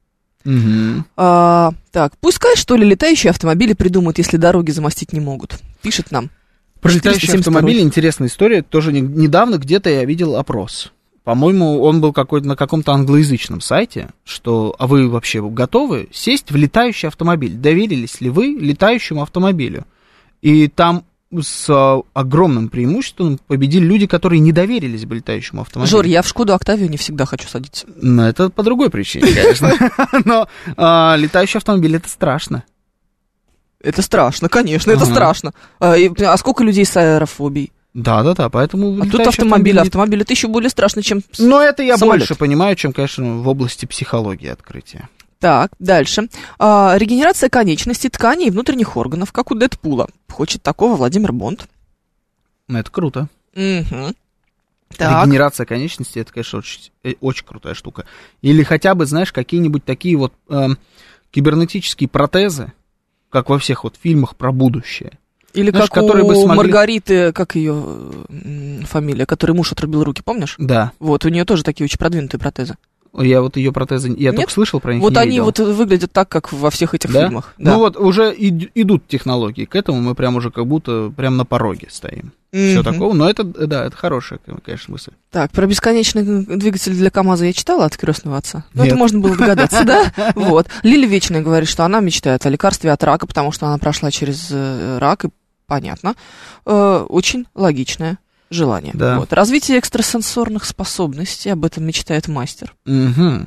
Так, пускай, что ли, летающие автомобили придумают, если дороги замостить не могут. Пишет нам. Про летающие автомобили интересная история. Тоже недавно где-то я видел опрос. По-моему, он был на каком-то англоязычном сайте, что, а вы вообще готовы сесть в летающий автомобиль? Доверились ли вы летающему автомобилю? И там с огромным преимуществом победили люди, которые не доверились бы летающему автомобилю. Жор, я в Шкоду Октавию не всегда хочу садиться. Это по другой причине, конечно. Но летающий автомобиль — это страшно. Это страшно, конечно, это страшно. А сколько людей с аэрофобией? Да, поэтому... А тут автомобиль это еще более страшно, чем самолет. Но это я больше понимаю, чем, конечно, в области психологии открытия. Так, дальше. Регенерация конечностей, тканей и внутренних органов, как у Дэдпула. Хочет такого Владимир Бонд. Это круто. Угу. Регенерация конечностей — это, конечно, очень крутая штука. Или хотя бы, знаешь, какие-нибудь такие вот кибернетические протезы, как во всех вот фильмах про будущее. Или знаешь, как у Маргариты, как ее фамилия, которой муж отрубил руки, помнишь? Да. Вот, у нее тоже такие очень продвинутые протезы. Я вот ее протезы, только слышал про них, вот не они видел. Вот выглядят так, как во всех этих фильмах. Да. Ну вот уже идут технологии к этому, мы прям уже как будто прям на пороге стоим. все такого, но это, да, это хорошая, конечно, мысль. Так, про бесконечный двигатель для КамАЗа я читала от «Крестного отца». Ну, это можно было догадаться, да? Вот. Лиля Вечная говорит, что она мечтает о лекарстве от рака, потому что она прошла через рак, и понятно. Очень логичное желание. Да. Вот. Развитие экстрасенсорных способностей, об этом мечтает мастер. Угу.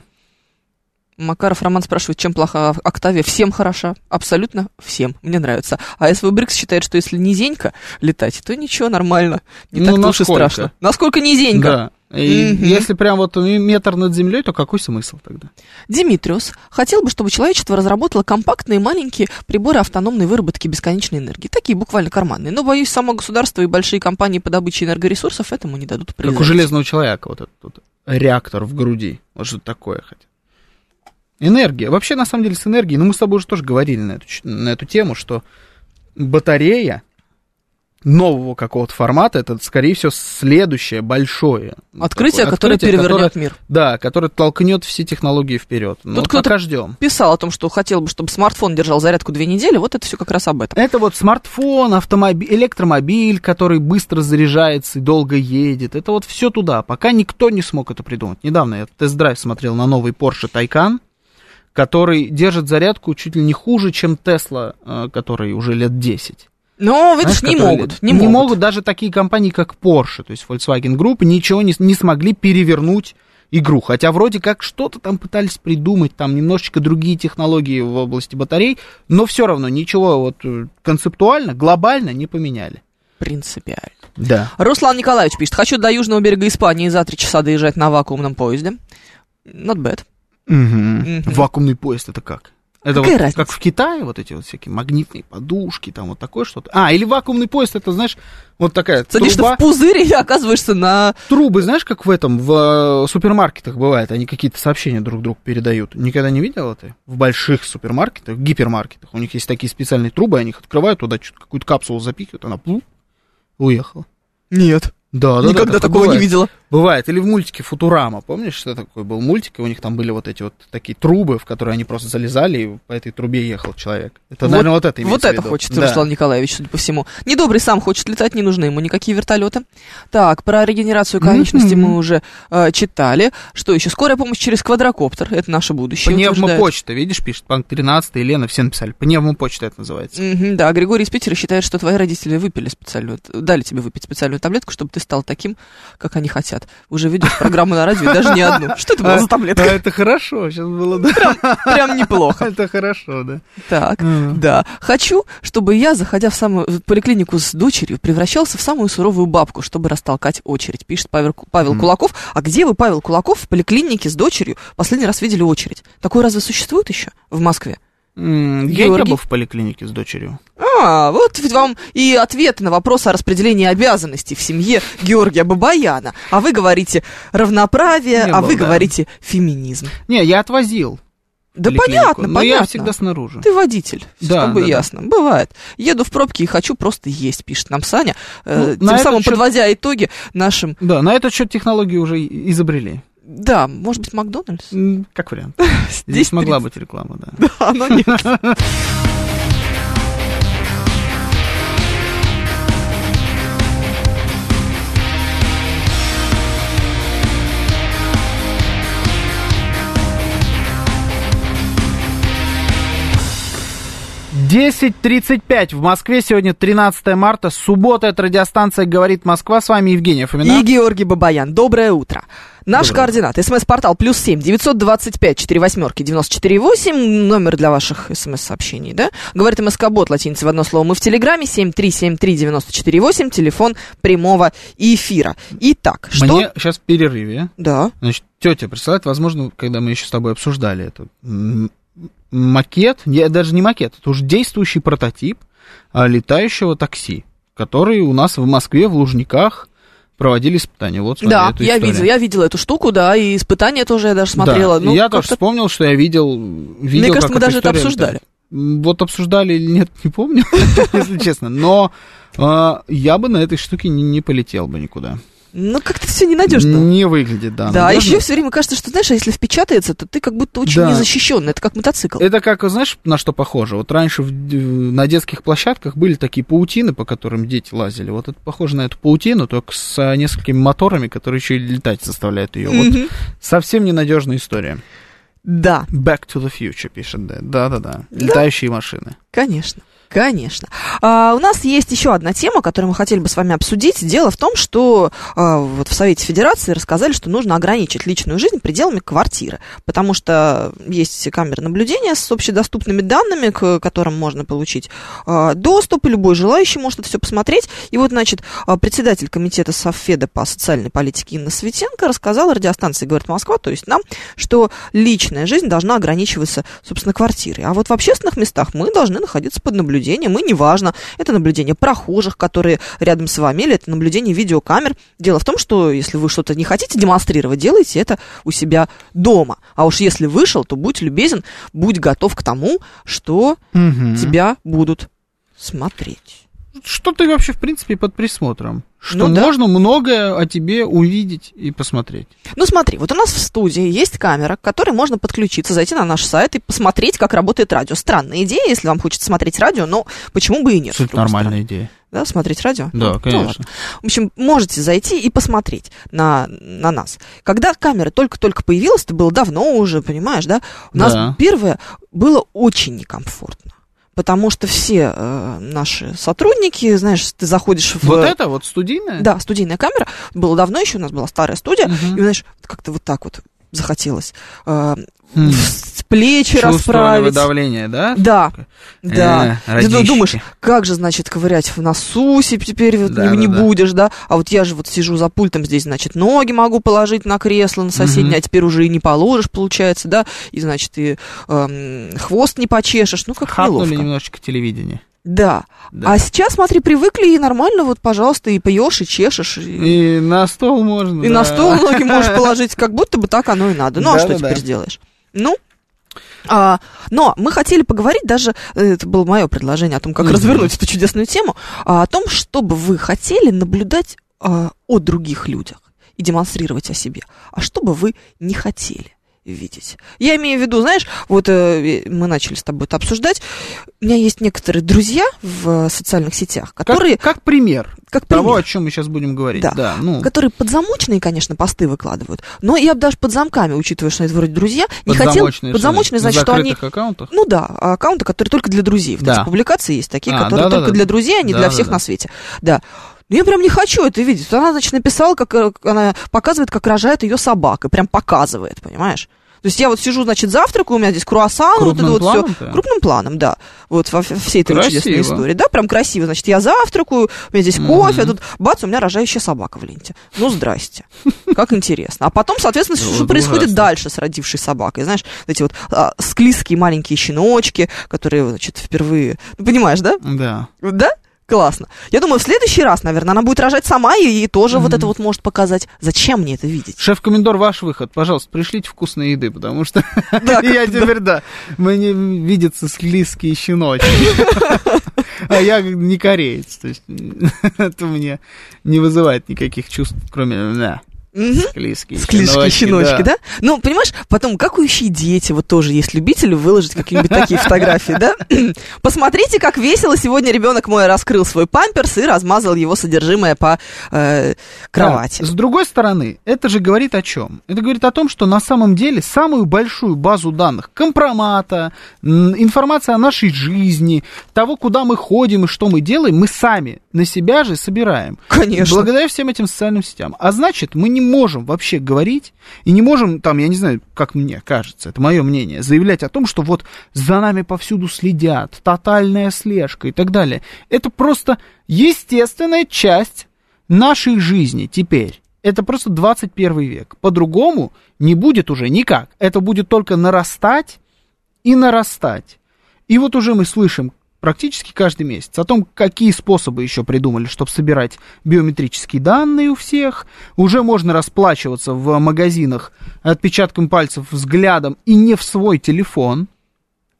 Макаров Роман спрашивает, чем плоха Октавия? Всем хороша, абсолютно всем, мне нравится. А СВ Брикс считает, что если низенько летать, то ничего, нормально, не так уж и страшно. Насколько низенько? Да, и если прям вот метр над землей, то какой смысл тогда? Димитриус хотел бы, чтобы человечество разработало компактные маленькие приборы автономной выработки бесконечной энергии, такие буквально карманные, но, боюсь, само государство и большие компании по добыче энергоресурсов этому не дадут произойти. Как у Железного человека, вот этот вот реактор в груди, вот что-то такое хотя. Энергия. Вообще, на самом деле, с энергией, мы с тобой уже тоже говорили на эту тему, что батарея нового какого-то формата, это, скорее всего, следующее большое открытие, которое перевернет мир. Да, которое толкнет все технологии вперед. Тут кто-то писал о том, что хотел бы, чтобы смартфон держал зарядку 2 недели, вот это все как раз об этом. Это вот смартфон, автомобиль, электромобиль, который быстро заряжается и долго едет, это вот все туда, пока никто не смог это придумать. Недавно я тест-драйв смотрел на новый Porsche Taycan, который держит зарядку чуть ли не хуже, чем Tesla, который уже лет 10. Но, видишь, не могут. Даже такие компании, как Porsche, то есть Volkswagen Group, ничего не смогли перевернуть игру. Хотя вроде как что-то там пытались придумать, там немножечко другие технологии в области батарей, но все равно ничего вот концептуально, глобально не поменяли. Принципиально. Да. Руслан Николаевич пишет, хочу до южного берега Испании за 3 часа доезжать на вакуумном поезде. Not bad. Вакуумный поезд это как? Это какая вот разница? как в Китае, вот эти вот всякие магнитные подушки, там вот такое что-то. Или вакуумный поезд, это, знаешь, вот такая садишься труба. В пузырь и оказываешься на... Трубы, знаешь, как в супермаркетах бывает, они какие-то сообщения друг другу передают. Никогда не видел это? В больших супермаркетах, гипермаркетах, у них есть такие специальные трубы, они их открывают, туда какую-то капсулу запихивают, она уехала. Нет. Да, никогда такого бывает. не видела. Бывает. Или в мультике «Футурама». Помнишь, что такой был мультик, и у них там были вот эти вот такие трубы, в которые они просто залезали, и по этой трубе ехал человек. Это, наверное, вот это имеется в виду. Вот это хочет Руслан Николаевич, судя по всему. Недобрый сам хочет летать, не нужны ему никакие вертолеты. Так, про регенерацию конечностей мы уже читали. Что еще? Скорая помощь через квадрокоптер. Это наше будущее. Пневмопочта, видишь, пишет Панк 13, Елена, все написали. Пневмопочта это называется. Да, Григорий из Питера считает, что твои родители дали тебе выпить специальную таблетку, чтобы ты стал таким, как они хотят. Уже ведешь программу на радио, даже не одну. Что это было за таблетка? Это хорошо, сейчас было, да. Прям неплохо. Это хорошо, да. Так, да. Хочу, чтобы я, заходя в поликлинику с дочерью, превращался в самую суровую бабку, чтобы растолкать очередь, пишет Павел Кулаков. А где вы, Павел Кулаков, в поликлинике с дочерью последний раз видели очередь? Такое разве существует еще в Москве? Я не был в поликлинике с дочерью. Вот вам и ответ на вопрос о распределении обязанностей в семье Георгия Бабаяна. А вы говорите равноправие, вы говорите феминизм. Не, я отвозил. Да понятно, но я всегда снаружи. Ты водитель, чтобы ясно. Бывает. Еду в пробке и хочу просто есть, пишет нам Саня. Тем самым подводя итоги нашим... Да, на этот счет технологии уже изобрели. Да, может быть, Макдональдс? Как вариант. Здесь могла быть реклама, да. Да, но нет. «10:35 в Москве. Сегодня 13 марта. Суббота. Это радиостанция «Говорит Москва». С вами Евгения Фомина. И Георгий Бабаян. Доброе утро. Наш координат. СМС-портал +7 925 48 94 8. Номер для ваших СМС-сообщений, да? Говорит МСК-бот, латиницей в одно слово. Мы в Телеграме. 7373 94 8. Телефон прямого эфира. Итак, что... Мне сейчас в перерыве. Да. Значит, тетя присылает, возможно, когда мы еще с тобой обсуждали это... Макет, даже не макет, это уже действующий прототип летающего такси, который у нас в Москве, в Лужниках, проводили испытания. Вот, смотри, да, я видела эту штуку, да, и испытания тоже я даже смотрела. Да, я тоже вспомнил, что я видел. Мне кажется, мы даже это обсуждали. Вот обсуждали или нет, не помню, если честно, но я бы на этой штуке не полетел бы никуда. Ну, как-то все ненадежно. Не выглядит, да. Да, еще все время кажется, что, знаешь, если впечатается, то ты как будто очень незащищенный. Это как мотоцикл. Это как, знаешь, на что похоже? Вот раньше на детских площадках были такие паутины, по которым дети лазили. Вот это похоже на эту паутину, только с несколькими моторами, которые еще и летать заставляют ее. Вот совсем ненадежная история. Да. Back to the future пишет, да. Летающие машины. Конечно. Конечно. У нас есть еще одна тема, которую мы хотели бы с вами обсудить. Дело в том, что вот в Совете Федерации рассказали, что нужно ограничить личную жизнь пределами квартиры, потому что есть камеры наблюдения с общедоступными данными, к которым можно получить доступ, и любой желающий может это все посмотреть. И вот, значит, председатель комитета Совфеда по социальной политике Инна Светенко рассказала радиостанции «Говорит Москва», то есть нам, что личная жизнь должна ограничиваться, собственно, квартирой. А вот в общественных местах мы должны находиться под наблюдением. И неважно, это наблюдение прохожих, которые рядом с вами, или это наблюдение видеокамер. Дело в том, что если вы что-то не хотите демонстрировать, делайте это у себя дома. А уж если вышел, то будь любезен, будь готов к тому, что тебя будут смотреть. Что ты вообще, в принципе, под присмотром? Что можно многое о тебе увидеть и посмотреть. Ну, смотри, вот у нас в студии есть камера, к которой можно подключиться, зайти на наш сайт и посмотреть, как работает радио. Странная идея, если вам хочется смотреть радио, но почему бы и нет? Это нормальная идея. Да, смотреть радио? Да, конечно. В общем, можете зайти и посмотреть на нас. Когда камера только-только появилась, это было давно уже, понимаешь, да? У нас первое было очень некомфортно. Потому что все наши сотрудники, знаешь, ты заходишь в... Вот это вот студийная? Да, студийная камера. Было давно еще, у нас была старая студия. И, знаешь, как-то вот так вот захотелось плечи расправить. Давление, да? Да, да. Ты думаешь, как же, значит, ковырять в носу теперь вот не будешь, да? А вот я же вот сижу за пультом здесь, значит, ноги могу положить на кресло, на соседнее, а теперь уже и не положишь, получается, да? И, значит, и хвост не почешешь, ну, как неловко. Хапнули немножечко телевидение. Да. А сейчас, смотри, привыкли, и нормально, вот, пожалуйста, и пьешь, и чешешь. И на стол можно. И на стол ноги можешь положить, как будто бы так оно и надо. Ну, а что теперь сделаешь? Ну, но мы хотели поговорить, даже, это было мое предложение о том, как развернуть эту чудесную тему, о том, чтобы вы хотели наблюдать о других людях и демонстрировать о себе, а что бы вы не хотели видеть. Я имею в виду, знаешь, вот мы начали с тобой это обсуждать, у меня есть некоторые друзья в социальных сетях, которые... Как пример того, о чем мы сейчас будем говорить. Да, которые подзамочные, конечно, посты выкладывают, но я бы даже под замками, учитывая, что это вроде друзья, не хотел... Подзамочные, значит, что они... аккаунтах? Ну да, аккаунты, которые только для друзей. Вот эти публикации есть такие, которые только для друзей, а не для всех на свете. Да. Но я прям не хочу это видеть. Она, значит, написала, как она показывает, как рожает ее собака. Прям показывает, понимаешь? То есть я вот сижу, значит, завтракаю, у меня здесь круассан, крупным вот это планом, вот все. Крупным планом, да. Вот во всей этой чудесной истории. Да, прям красиво. Значит, я завтракаю, у меня здесь кофе, а тут бац, у меня рожающая собака в ленте. Ну, здрасте. Как интересно. А потом, соответственно, что происходит дальше с родившей собакой. Знаешь, эти вот склизкие маленькие щеночки, которые, значит, впервые... Ну, понимаешь, да? Да. Да? Классно. Я думаю, в следующий раз, наверное, она будет рожать сама и тоже вот это вот может показать. Зачем мне это видеть? Шеф-комендор, ваш выход. Пожалуйста, пришлите вкусной еды, потому что я теперь, мне видятся склизкие щеночки. А я не кореец. То есть это мне не вызывает никаких чувств, кроме... Склизкие щеночки, да? Ну, понимаешь, потом какающие дети, вот тоже есть любители выложить какие-нибудь такие фотографии, да? Посмотрите, как весело сегодня ребенок мой раскрыл свой памперс и размазал его содержимое по кровати. Да. С другой стороны, это же говорит о чем? Это говорит о том, что на самом деле самую большую базу данных компромата, информация о нашей жизни, того, куда мы ходим и что мы делаем, мы сами на себя же собираем. Конечно. Благодаря всем этим социальным сетям. А значит, мы не можем вообще говорить и не можем, там, я не знаю, как мне кажется, это мое мнение, заявлять о том, что вот за нами повсюду следят, тотальная слежка и так далее. Это просто естественная часть нашей жизни теперь. Это просто 21 век. По-другому не будет уже никак. Это будет только нарастать и нарастать. И вот уже мы слышим практически каждый месяц о том, какие способы еще придумали, чтобы собирать биометрические данные у всех. Уже можно расплачиваться в магазинах отпечатком пальцев, взглядом и не в свой телефон.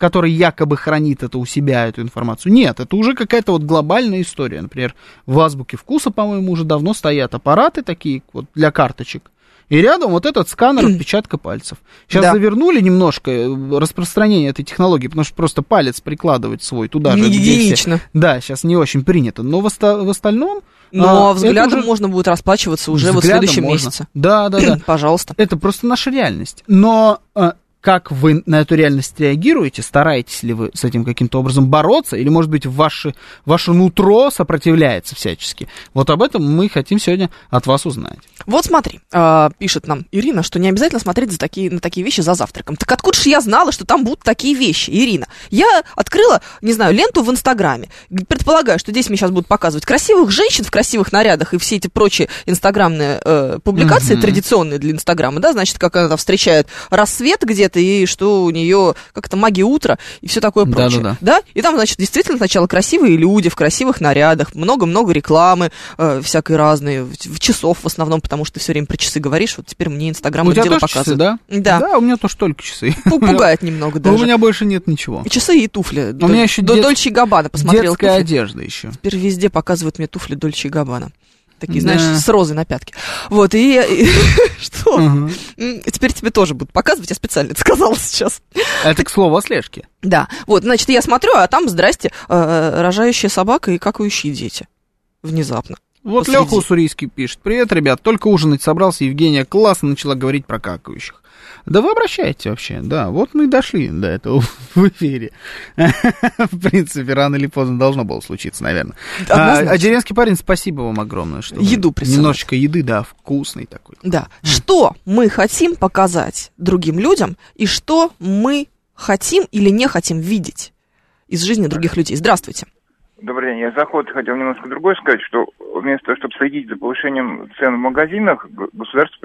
который якобы хранит это у себя, эту информацию. Нет, это уже какая-то вот глобальная история. Например, в Азбуке Вкуса, по-моему, уже давно стоят аппараты такие вот для карточек. И рядом вот этот сканер отпечатка пальцев. Сейчас завернули немножко распространение этой технологии, потому что просто палец прикладывать свой туда же. Не гигиенично. Да, сейчас не очень принято. Но в остальном... Но взглядом уже... можно будет расплачиваться уже вот в следующем месяце. Да. Пожалуйста. Это просто наша реальность. Но... Как вы на эту реальность реагируете? Стараетесь ли вы с этим каким-то образом бороться? Или, может быть, ваше нутро сопротивляется всячески? Вот об этом мы хотим сегодня от вас узнать. Вот смотри, пишет нам Ирина, что не обязательно смотреть на такие вещи за завтраком. Так откуда же я знала, что там будут такие вещи, Ирина? Я открыла, не знаю, ленту в Инстаграме. Предполагаю, что здесь мне сейчас будут показывать красивых женщин в красивых нарядах и все эти прочие инстаграмные публикации, традиционные для Инстаграма, да, значит, как она там встречает рассвет где-то, и что у нее как-то магия утра и все такое прочее. Да? И там, значит, действительно сначала красивые люди в красивых нарядах, много-много рекламы всякой разной, в часов в основном, потому что ты все время про часы говоришь, вот теперь мне Инстаграм это дело показывает. Часы, да? Да, у меня тоже только часы. Пугает немного даже. У меня больше нет ничего. И часы, и туфли. У меня еще Дольче и Габбана посмотрел. Детская одежда еще. Теперь везде показывают мне туфли Дольче и Габбана. Такие, знаешь, с розой на пятке. Вот, и что? Теперь тебе тоже будут показывать, я специально это сказала сейчас. Это, к слову, о слежке. Да, вот, значит, я смотрю, а там, здрасте, рожающая собака и какающие дети. Внезапно. Вот Леха Уссурийский пишет. Привет, ребят, только ужинать собрался, Евгения классно начала говорить про какающих. Да вы обращаете вообще, да, вот мы и дошли до этого в эфире. В принципе, рано или поздно должно было случиться, наверное. А деревенский парень, спасибо вам огромное, что еду присылает. Немножечко еды, да, вкусной такой. Да, что мы хотим показать другим людям и что мы хотим или не хотим видеть из жизни других людей. Здравствуйте. Добрый день. Я заход хотел немножко другое сказать, что вместо того, чтобы следить за повышением цен в магазинах, государство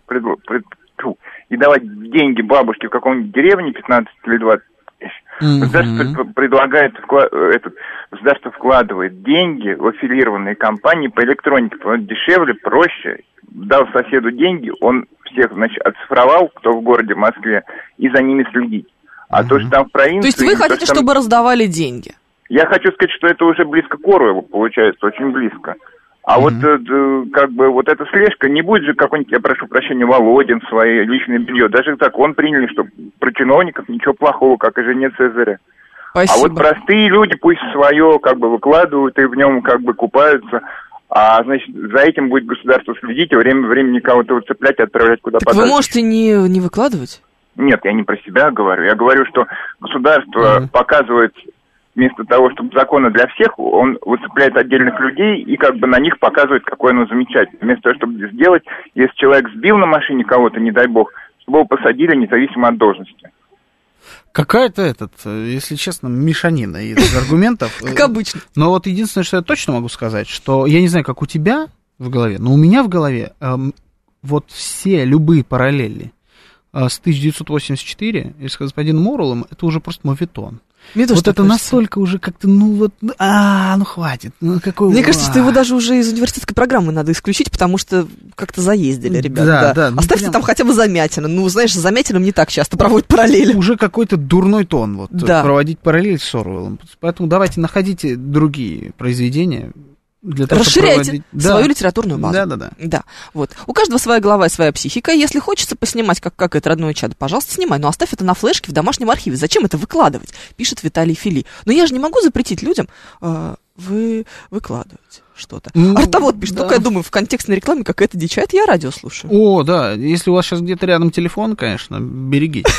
и давать деньги бабушке в каком-нибудь деревне 15 или 20 тысяч, государство предлагает, государство вкладывает деньги в аффилированные компании по электронике, потому что дешевле, проще. Дал соседу деньги, он всех, значит, оцифровал, кто в городе Москве, и за ними следить. А то, что там в провинции... То есть вы хотите, чтобы раздавали деньги? Я хочу сказать, что это уже близко к Оруэллу получается, очень близко. А вот как бы вот эта слежка, не будет же какой-нибудь, я прошу прощения, Володин своей личное белье. Даже закон приняли, что про чиновников ничего плохого, как и жене Цезаря. Спасибо. А вот простые люди пусть свое как бы выкладывают и в нем как бы купаются. А, значит, за этим будет государство следить, и время от времени кого-то выцеплять и отправлять куда подальше. Вы можете не выкладывать? Нет, я не про себя говорю. Я говорю, что государство показывает... Вместо того, чтобы законы для всех, он выцепляет отдельных людей и как бы на них показывает, какой оно замечательный. Вместо того, чтобы сделать, если человек сбил на машине кого-то, не дай бог, чтобы его посадили независимо от должности. Какая-то, если честно, мешанина из аргументов. Как обычно. Но вот единственное, что я точно могу сказать, что я не знаю, как у тебя в голове, но у меня в голове вот все любые параллели с 1984 и с господином Оруэллом, это уже просто моветон. Вот это кажется. Настолько уже как-то, ну хватит. Мне кажется, что его даже уже из университетской программы надо исключить, потому что как-то заездили, ребята. Да. Оставьте там хотя бы замятину. Ну, знаешь, с замятином не так часто проводят параллели. Уже какой-то дурной тон, проводить параллель с Оруэллом. Поэтому давайте находите другие произведения. Расширяйте свою литературную базу. Да. Вот. У каждого своя голова и своя психика. Если хочется поснимать, как это родное чадо, пожалуйста, снимай. Но оставь это на флешке в домашнем архиве. Зачем это выкладывать? Пишет Виталий Фили. Но я же не могу запретить людям выкладывать что-то. Артовод пишет, только я думаю, в контекстной рекламе какая-то дичь. Это я радио слушаю. О, да. Если у вас сейчас где-то рядом телефон, конечно, берегите.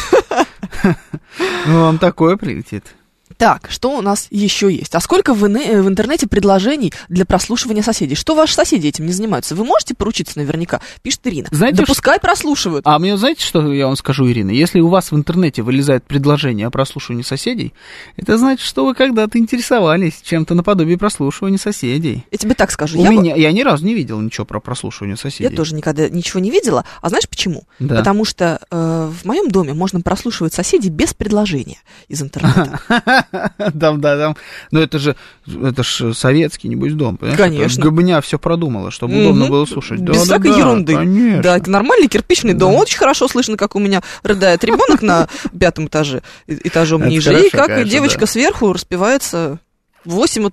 Вам такое прилетит. Так, что у нас еще есть? А сколько в интернете предложений для прослушивания соседей? Что ваши соседи этим не занимаются? Вы можете поручиться наверняка? Пишет Ирина. Знаете, пускай прослушивают. А мне, знаете, что я вам скажу, Ирина? Если у вас в интернете вылезает предложение о прослушивании соседей, это значит, что вы когда-то интересовались чем-то наподобие прослушивания соседей. Я тебе так скажу. Я ни разу не видел ничего про прослушивание соседей. Я тоже никогда ничего не видела. А знаешь почему? Да. Потому что в моем доме можно прослушивать соседей без предложения из интернета. Там. Но это же советский, небось, дом, понимаешь? Конечно. Гобня все продумала, чтобы удобно было слушать. Без всякой ерунды. Конечно. Да, это нормальный кирпичный дом. Очень хорошо слышно, как у меня рыдает ребенок на 5 этаже, этажом ниже, и как девочка сверху распевается... В 8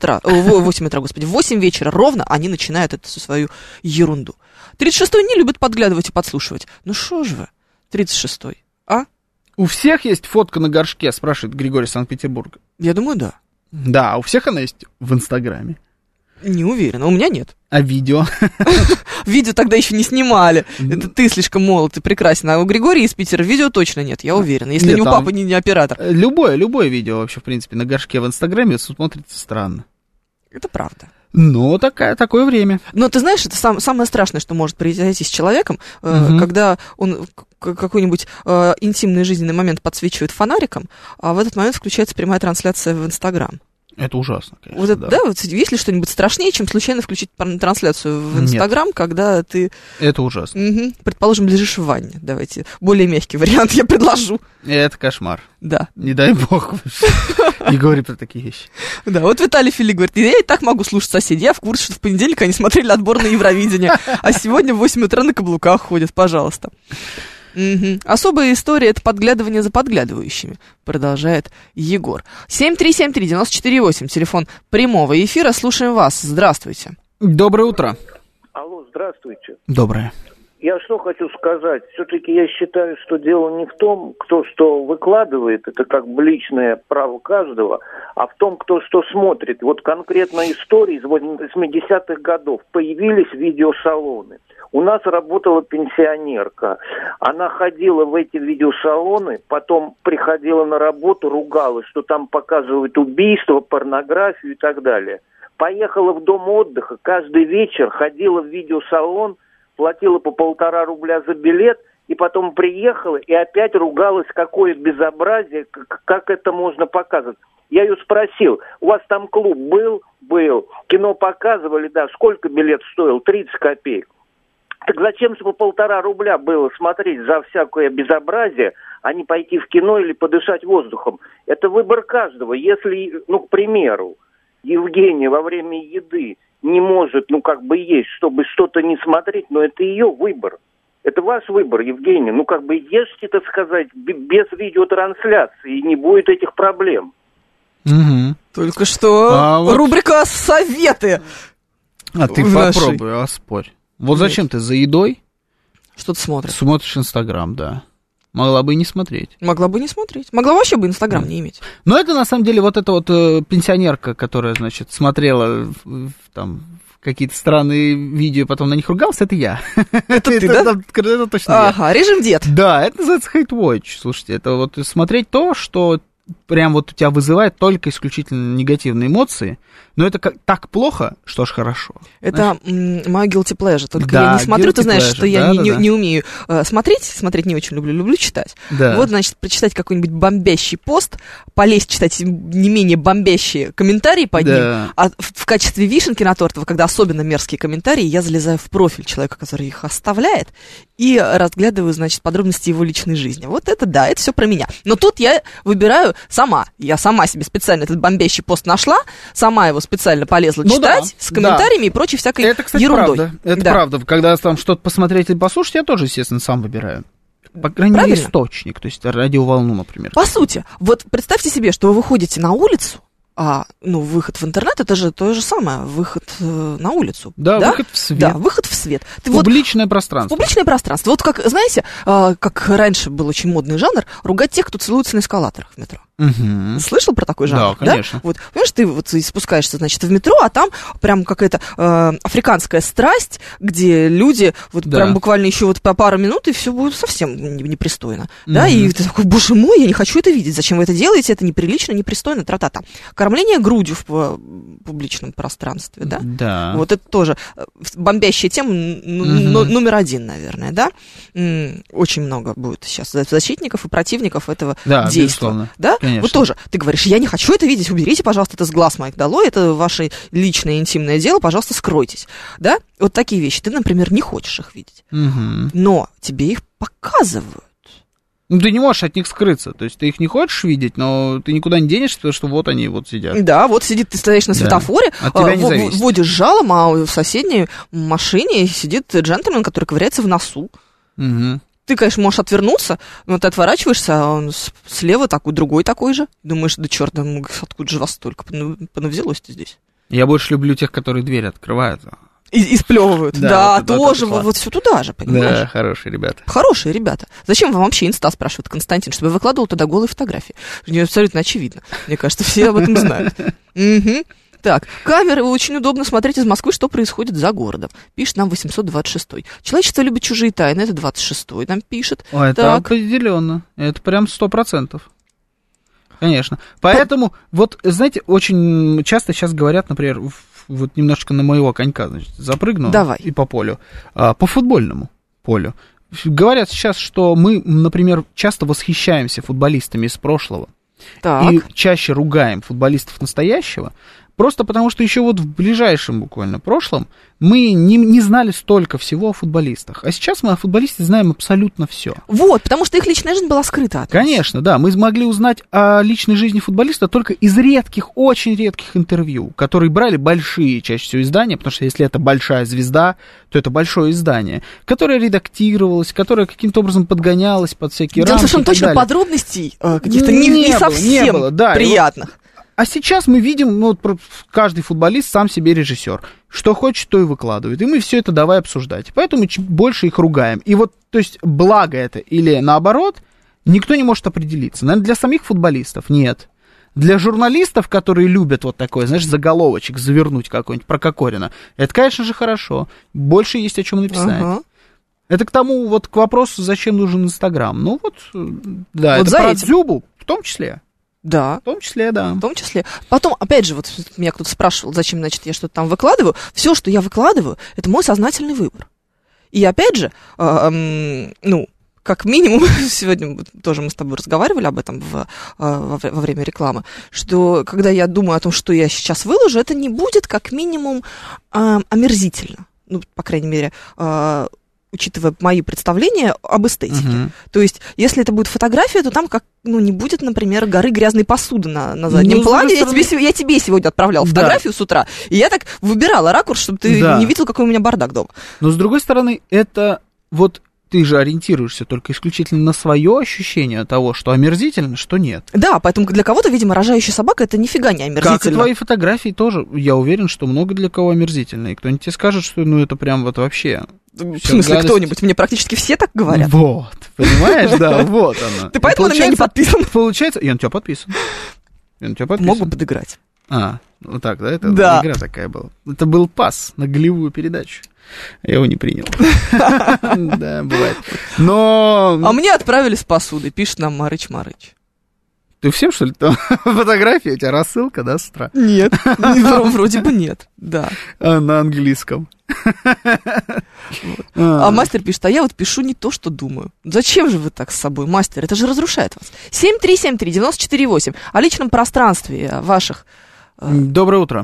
вечера ровно они начинают эту свою ерунду. 36-й не любит подглядывать и подслушивать. Ну что ж вы, 36-й, а? У всех есть фотка на горшке, спрашивает Григорий Санкт-Петербурга. Я думаю, да. Да, у всех она есть в Инстаграме. Не уверена, у меня нет. А видео? Видео тогда еще не снимали. Это ты слишком молод и прекрасен. А у Григория из Питера видео точно нет, я уверена. Если у папы не оператор. Любое видео вообще, в принципе, на горшке в Инстаграме смотрится странно. Это правда. Но такое время. Но ты знаешь, это самое страшное, что может произойти с человеком, когда он какой-нибудь интимный жизненный момент подсвечивает фонариком, а в этот момент включается прямая трансляция в Инстаграм. Это ужасно, конечно. Вот это, да, вот есть ли что-нибудь страшнее, чем случайно включить трансляцию в Инстаграм, когда ты... Это ужасно. Предположим, лежишь в ванне. Давайте более мягкий вариант я предложу. Это кошмар. Да. Не дай бог. Не говори про такие вещи. Да, вот Виталий Фили говорит, я и так могу слушать соседей. Я в курсе, что в понедельник они смотрели отбор на Евровидение, а сегодня в 8 утра на каблуках ходят. Пожалуйста. Особая история — это подглядывание за подглядывающими, продолжает Егор. 7373948, телефон прямого эфира. Слушаем вас. Здравствуйте. Доброе утро. Алло, здравствуйте. Доброе. Я что хочу сказать. Все-таки я считаю, что дело не в том, кто что выкладывает, это как бы личное право каждого, а в том, кто что смотрит. Вот конкретно истории из 80-х годов. Появились видеосалоны. У нас работала пенсионерка. Она ходила в эти видеосалоны, потом приходила на работу, ругалась, что там показывают убийства, порнографию и так далее. Поехала в дом отдыха, каждый вечер ходила в видеосалон, платила по 1,5 рубля за билет, и потом приехала и опять ругалась, какое безобразие, как это можно показывать. Я ее спросил, у вас там клуб был? Был. Кино показывали, да, сколько билет стоил? 30 копеек. Так зачем же по 1,5 рубля было смотреть за всякое безобразие, а не пойти в кино или подышать воздухом? Это выбор каждого. Если, к примеру, Евгения во время еды не может, есть, чтобы что-то не смотреть, но это ее выбор. Это ваш выбор, Евгения. Ешьте, так сказать, без видеотрансляции, и не будет этих проблем. Только что рубрика «Советы». А ты попробуй, оспорь. Вот зачем ты за едой что-то смотришь? Смотришь Инстаграм, да. Могла бы и не смотреть. Могла бы не смотреть. Могла вообще бы Инстаграм не иметь. Но это, на самом деле, вот эта вот пенсионерка, которая, значит, смотрела там какие-то странные видео, потом на них ругался, это я. Это ты, да? Это точно я. Ага, режим дед. Да, это называется hate watch. Слушайте, это вот смотреть то, что прям вот у тебя вызывает только исключительно негативные эмоции, но это так плохо, что аж хорошо. Это моя guilty pleasure, только я не смотрю, ты знаешь, что я не умею смотреть не очень люблю читать. Да. Вот, значит, прочитать какой-нибудь бомбящий пост, полезть читать не менее бомбящие комментарии под ним, а в качестве вишенки на торт, когда особенно мерзкие комментарии, я залезаю в профиль человека, который их оставляет, и разглядываю, значит, подробности его личной жизни. Вот это да, это все про меня. Но тут я выбираю сама. Я сама себе специально этот бомбящий пост нашла, сама его специально полезла читать с комментариями и прочей всякой ерундой. Это, кстати, правда. Это правда. Когда там что-то посмотреть или послушать, я тоже, естественно, сам выбираю. По крайней мере, источник, то есть радиоволну, например. По сути, вот представьте себе, что вы выходите на улицу, выход в интернет — это же то же самое, выход на улицу. Да, выход в свет. Да, выход в свет. Публичное пространство. Публичное пространство. Вот как, знаете, как раньше был очень модный жанр, ругать тех, кто целуется на эскалаторах в метро. Угу. Слышал про такой жанр? Да, конечно. Да? Вот, понимаешь, ты вот спускаешься, значит, в метро, а там прям какая-то африканская страсть, где люди прям буквально еще вот по пару минут, и все будет совсем непристойно. Да, и ты такой, боже мой, я не хочу это видеть, зачем вы это делаете, это неприлично, непристойно, тра-та-та. Кормление грудью в публичном пространстве, да? Да. Вот это тоже бомбящая тема номер 1, наверное, да? Очень много будет сейчас защитников и противников этого действия. Безусловно. Да? Конечно. Вот тоже, ты говоришь, я не хочу это видеть, уберите, пожалуйста, это с глаз моих долой, это ваше личное интимное дело, пожалуйста, скройтесь, да? Вот такие вещи, ты, например, не хочешь их видеть, но тебе их показывают. Ну, ты не можешь от них скрыться, то есть ты их не хочешь видеть, но ты никуда не денешься, потому что вот они вот сидят. Да, вот сидит, ты стоишь на светофоре, вводишь жалом, а в соседней машине сидит джентльмен, который ковыряется в носу. Угу. Ты, конечно, можешь отвернуться, но ты отворачиваешься, а он слева такой, другой такой же. Думаешь, да черт, откуда же вас столько понавзялось-то здесь? Я больше люблю тех, которые дверь открывают. И сплевывают. Да, тоже вот все туда же, понимаешь? Да, хорошие ребята. Хорошие ребята. Зачем вам вообще инста, спрашивает Константин, чтобы я выкладывал туда голые фотографии? Мне абсолютно очевидно. Мне кажется, все об этом знают. Так, камеры, очень удобно смотреть из Москвы, что происходит за городом. Пишет нам 826-й. Человечество любит чужие тайны, это 26-й нам пишет. Это определенно. Это прям 100%. Конечно. Поэтому, вот, знаете, очень часто сейчас говорят, например, вот немножко на моего конька, значит, запрыгну. Давай. И по полю. По футбольному полю. Говорят сейчас, что мы, например, часто восхищаемся футболистами из прошлого. Так. И чаще ругаем футболистов настоящего. Просто потому, что еще вот в ближайшем буквально прошлом мы не знали столько всего о футболистах. А сейчас мы о футболисте знаем абсолютно все. Вот, потому что их личная жизнь была скрыта от нас. Конечно, да. Мы смогли узнать о личной жизни футболиста только из редких, очень редких интервью, которые брали большие, чаще всего, издания, потому что если это большая звезда, то это большое издание, которое редактировалось, которое каким-то образом подгонялось под всякие рамки. Совершенно точно подробностей каких-то не совсем приятных. А сейчас мы видим, ну, каждый футболист сам себе режиссер. Что хочет, то и выкладывает. И мы все это давай обсуждать. Поэтому больше их ругаем. И вот, то есть, благо это или наоборот, никто не может определиться. Наверное, для самих футболистов нет. Для журналистов, которые любят вот такой, знаешь, заголовочек завернуть какой-нибудь про Кокорина, это, конечно же, хорошо. Больше есть о чем написать. Ага. Это к тому, вот к вопросу, зачем нужен Инстаграм. Ну вот, да, вот это про Дзюбу в том числе. Да. В том числе, да. В том числе. Потом, опять же, вот меня кто-то спрашивал, зачем, значит, я что-то там выкладываю. Все, что я выкладываю, это мой сознательный выбор. И опять же, ну, как минимум, сегодня тоже мы с тобой разговаривали об этом во время рекламы, что когда я думаю о том, что я сейчас выложу, это не будет как минимум омерзительно. Ну, по крайней мере, учитывая мои представления об эстетике. То есть, если это будет фотография, то там не будет, например, горы грязной посуды на заднем плане. Я тебе сегодня отправляла фотографию с утра, и я так выбирала ракурс, чтобы ты не видел, какой у меня бардак дома. Но, с другой стороны, это вот ты же ориентируешься только исключительно на свое ощущение того, что омерзительно, что нет. Да, поэтому для кого-то, видимо, рожающая собака — это нифига не омерзительно. Как и твои фотографии тоже, я уверен, что много для кого омерзительно. И кто-нибудь тебе скажет, что это прям вот вообще... В смысле, гадость. Кто-нибудь? Мне практически все так говорят. Вот, понимаешь, да, вот она. Ты поэтому на меня не подписан? Получается, я на тебя подписан. Мог бы подыграть. Вот так, да? Это игра такая была. Это был пас на голевую передачу. Я его не принял. Да, бывает. Но... А мне отправили с посудой, пишет нам Марыч. Ты всем, что ли, там фотография? У тебя рассылка, да, с утра? Нет, вроде бы нет, да. На английском. А мастер пишет, а я вот пишу не то, что думаю. Зачем же вы так с собой, мастер? Это же разрушает вас. 7373948. О личном пространстве ваших... Доброе утро.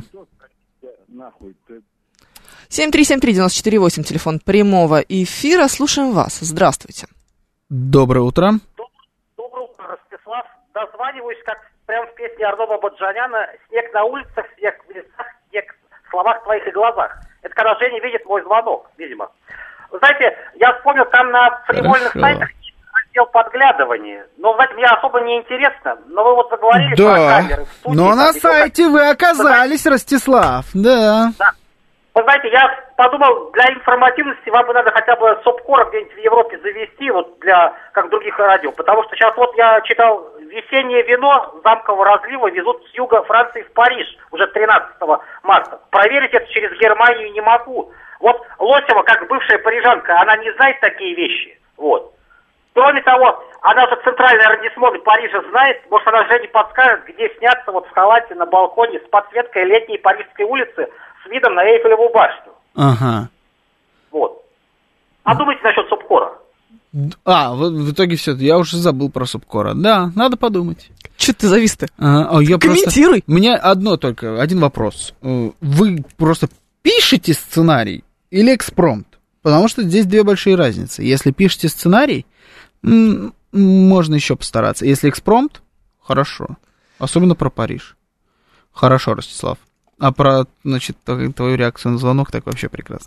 7373948, телефон прямого эфира. Слушаем вас. Здравствуйте. Доброе утро. Доброе утро, Ростислав. Дозваниваюсь, как прямо в песне Арнольда Баджаняна: «Снег на улицах, снег в лесах, снег в словах твоих и глазах». Это когда Женя видит мой звонок, видимо. Вы знаете, я вспомнил, там на фривольных сайтах отдел подглядывания. Но, знаете, мне особо не интересно. Но вы вот заговорили про камеры в студии. Но на сайте вы оказались, Ростислав, да. Вы знаете, я подумал, для информативности вам бы надо хотя бы СОПКОР где-нибудь в Европе завести, вот для, как других радио. Потому что сейчас вот я читал, весеннее вино замкового разлива везут с юга Франции в Париж уже 13 марта. Проверить это через Германию не могу. Вот Лосева, как бывшая парижанка, она не знает такие вещи. Вот. Кроме того, она же центральный аррondissement Парижа знает, может, она Жене подскажет, где сняться вот в халате на балконе с подсветкой летней Парижской улицы с видом на Эйфелеву башню. Ага. Вот. А думаете насчет СОПКОРа? Вот в итоге все, я уже забыл про СОПКОРа. Да, надо подумать. Че ты завис-то? Комментируй. У меня один вопрос. Вы просто пишете сценарий или экспромт? Потому что здесь две большие разницы. Если пишете сценарий, можно еще постараться. Если экспромт, хорошо. Особенно про Париж. Хорошо, Ростислав. А про, значит, твою реакцию на звонок так вообще прекрасно.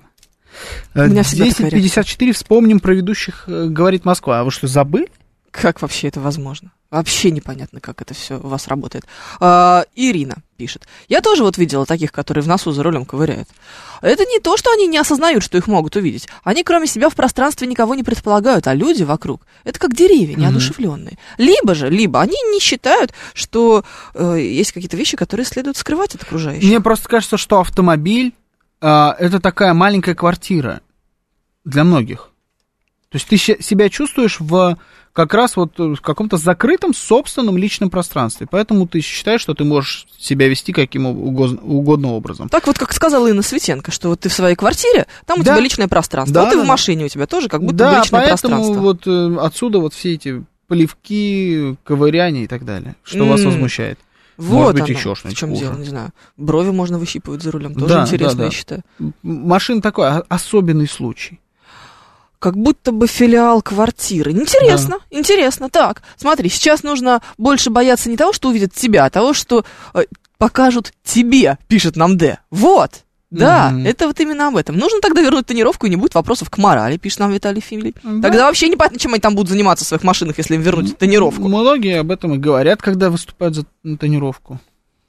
10:54, вспомним про ведущих «Говорит Москва». А вы что, забыли? Как вообще это возможно? Вообще непонятно, как это все у вас работает. Ирина пишет. Я тоже вот видела таких, которые в носу за рулем ковыряют. Это не то, что они не осознают, что их могут увидеть. Они кроме себя в пространстве никого не предполагают, а люди вокруг — это как деревья, неодушевленные. Либо они не считают, что есть какие-то вещи, которые следует скрывать от окружающих. Мне просто кажется, что автомобиль это такая маленькая квартира для многих. То есть ты себя чувствуешь как раз вот в каком-то закрытом собственном личном пространстве. Поэтому ты считаешь, что ты можешь себя вести каким угодно образом. Так вот, как сказала Инна Светенко, что вот ты в своей квартире, там у тебя личное пространство. Да, вот и в машине у тебя тоже как будто бы личное пространство. Да, поэтому вот отсюда вот все эти поливки, ковыряния и так далее. Что вас возмущает. Вот может быть, еще что-нибудь. В чем дело, не знаю. Брови можно выщипывать за рулем. Тоже интересно, я считаю. Машина такой особенный случай. Как будто бы филиал квартиры. Интересно, интересно. Так, смотри, сейчас нужно больше бояться не того, что увидят тебя, а того, что покажут тебе, пишет нам Д. Вот, да, это вот именно об этом. Нужно тогда вернуть тонировку, и не будет вопросов к морали, пишет нам Виталий Фимель. Тогда вообще непонятно, чем они там будут заниматься в своих машинах, если им вернуть тонировку. Многие об этом и говорят, когда выступают за тонировку.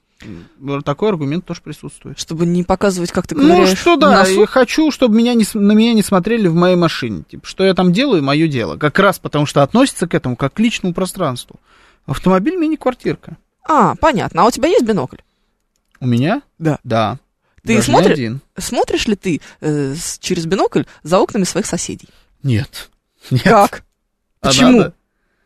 Такой аргумент тоже присутствует. Чтобы не показывать, как ты ковыряешь. Ну, что да, я хочу, чтобы на меня не смотрели в моей машине. Типа, что я там делаю, мое дело. Как раз потому, что относится к этому как к личному пространству. Автомобиль мини-квартирка. Понятно. А у тебя есть бинокль? У меня? Да. Да. Ты смотришь ли ты через бинокль за окнами своих соседей? Нет. Как? Почему? Надо.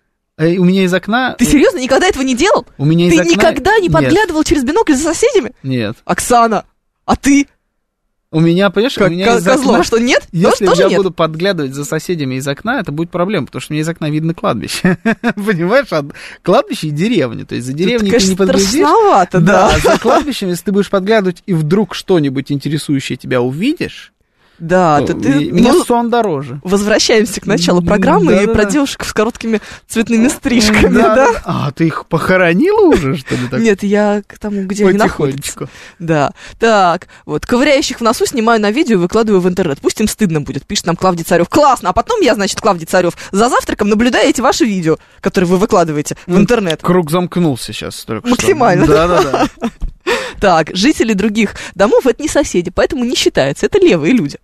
У меня из окна... Ты серьезно никогда этого не делал? У меня из окна... никогда не подглядывал через бинокль за соседями? Нет. Оксана, а ты? У меня, понимаешь, у меня из окна... что нет? Если я буду подглядывать за соседями из окна, это будет проблема, потому что мне из окна видно кладбище. Понимаешь? Кладбище и деревня. То есть за деревней ты не подглядишь. Страшновато, да. За кладбищем, если ты будешь подглядывать и вдруг что-нибудь интересующее тебя увидишь... Да, мне сон дороже. Возвращаемся к началу программы и про девушек с короткими цветными стрижками, да? А, ты их похоронила уже, что ли? Нет, я к тому, где они находятся. Да. Так, вот, ковыряющих в носу снимаю на видео и выкладываю в интернет. Пусть им стыдно будет, пишет нам Клавдий Царев. Классно, а потом я, значит, Клавдий Царев, за завтраком наблюдаю эти ваши видео, которые вы выкладываете в интернет. Круг замкнулся сейчас только что. Максимально. Да. Так, жители других домов — это не соседи, поэтому не считается, это левые люди.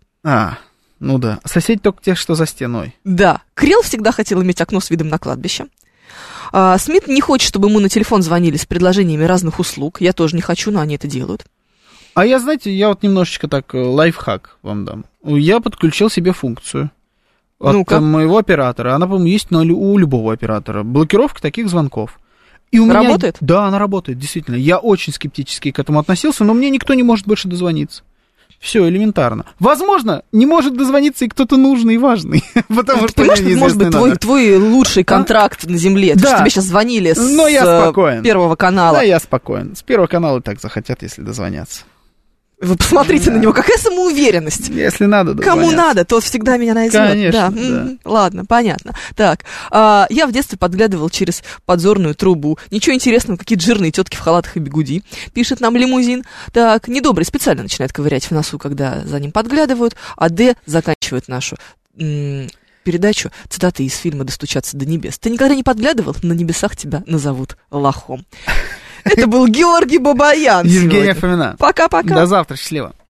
Ну да. Соседи только те, что за стеной. Да. Крилл всегда хотел иметь окно с видом на кладбище. Смит не хочет, чтобы ему на телефон звонили с предложениями разных услуг. Я тоже не хочу, но они это делают. А я, знаете, я вот немножечко так лайфхак вам дам. Я подключил себе функцию от моего оператора. Она, по-моему, есть у любого оператора. Блокировка таких звонков. И у меня... Работает? Да, она работает, действительно. Я очень скептически к этому относился, но мне никто не может больше дозвониться. Все элементарно. Возможно, не может дозвониться и кто-то нужный и важный. Потому что понимаешь, это может быть твой лучший контракт на земле. Да. Что тебе сейчас звонили с Первого канала. Да, я спокоен. С Первого канала и так захотят, если дозвонятся. Вы посмотрите на него, какая самоуверенность. Если надо, кому надо, тот всегда меня найдет. Конечно, да. Ладно, понятно. Так, я в детстве подглядывал через подзорную трубу. Ничего интересного, какие-то жирные тетки в халатах и бигуди. Пишет нам Лимузин. Так, недобрый специально начинает ковырять в носу, когда за ним подглядывают. А Д заканчивает нашу передачу цитатой из фильма «Достучаться до небес». Ты никогда не подглядывал? На небесах тебя назовут лохом. Это был Георгий Бабаян. Евгения Фомина. Пока-пока. До завтра. Счастливо.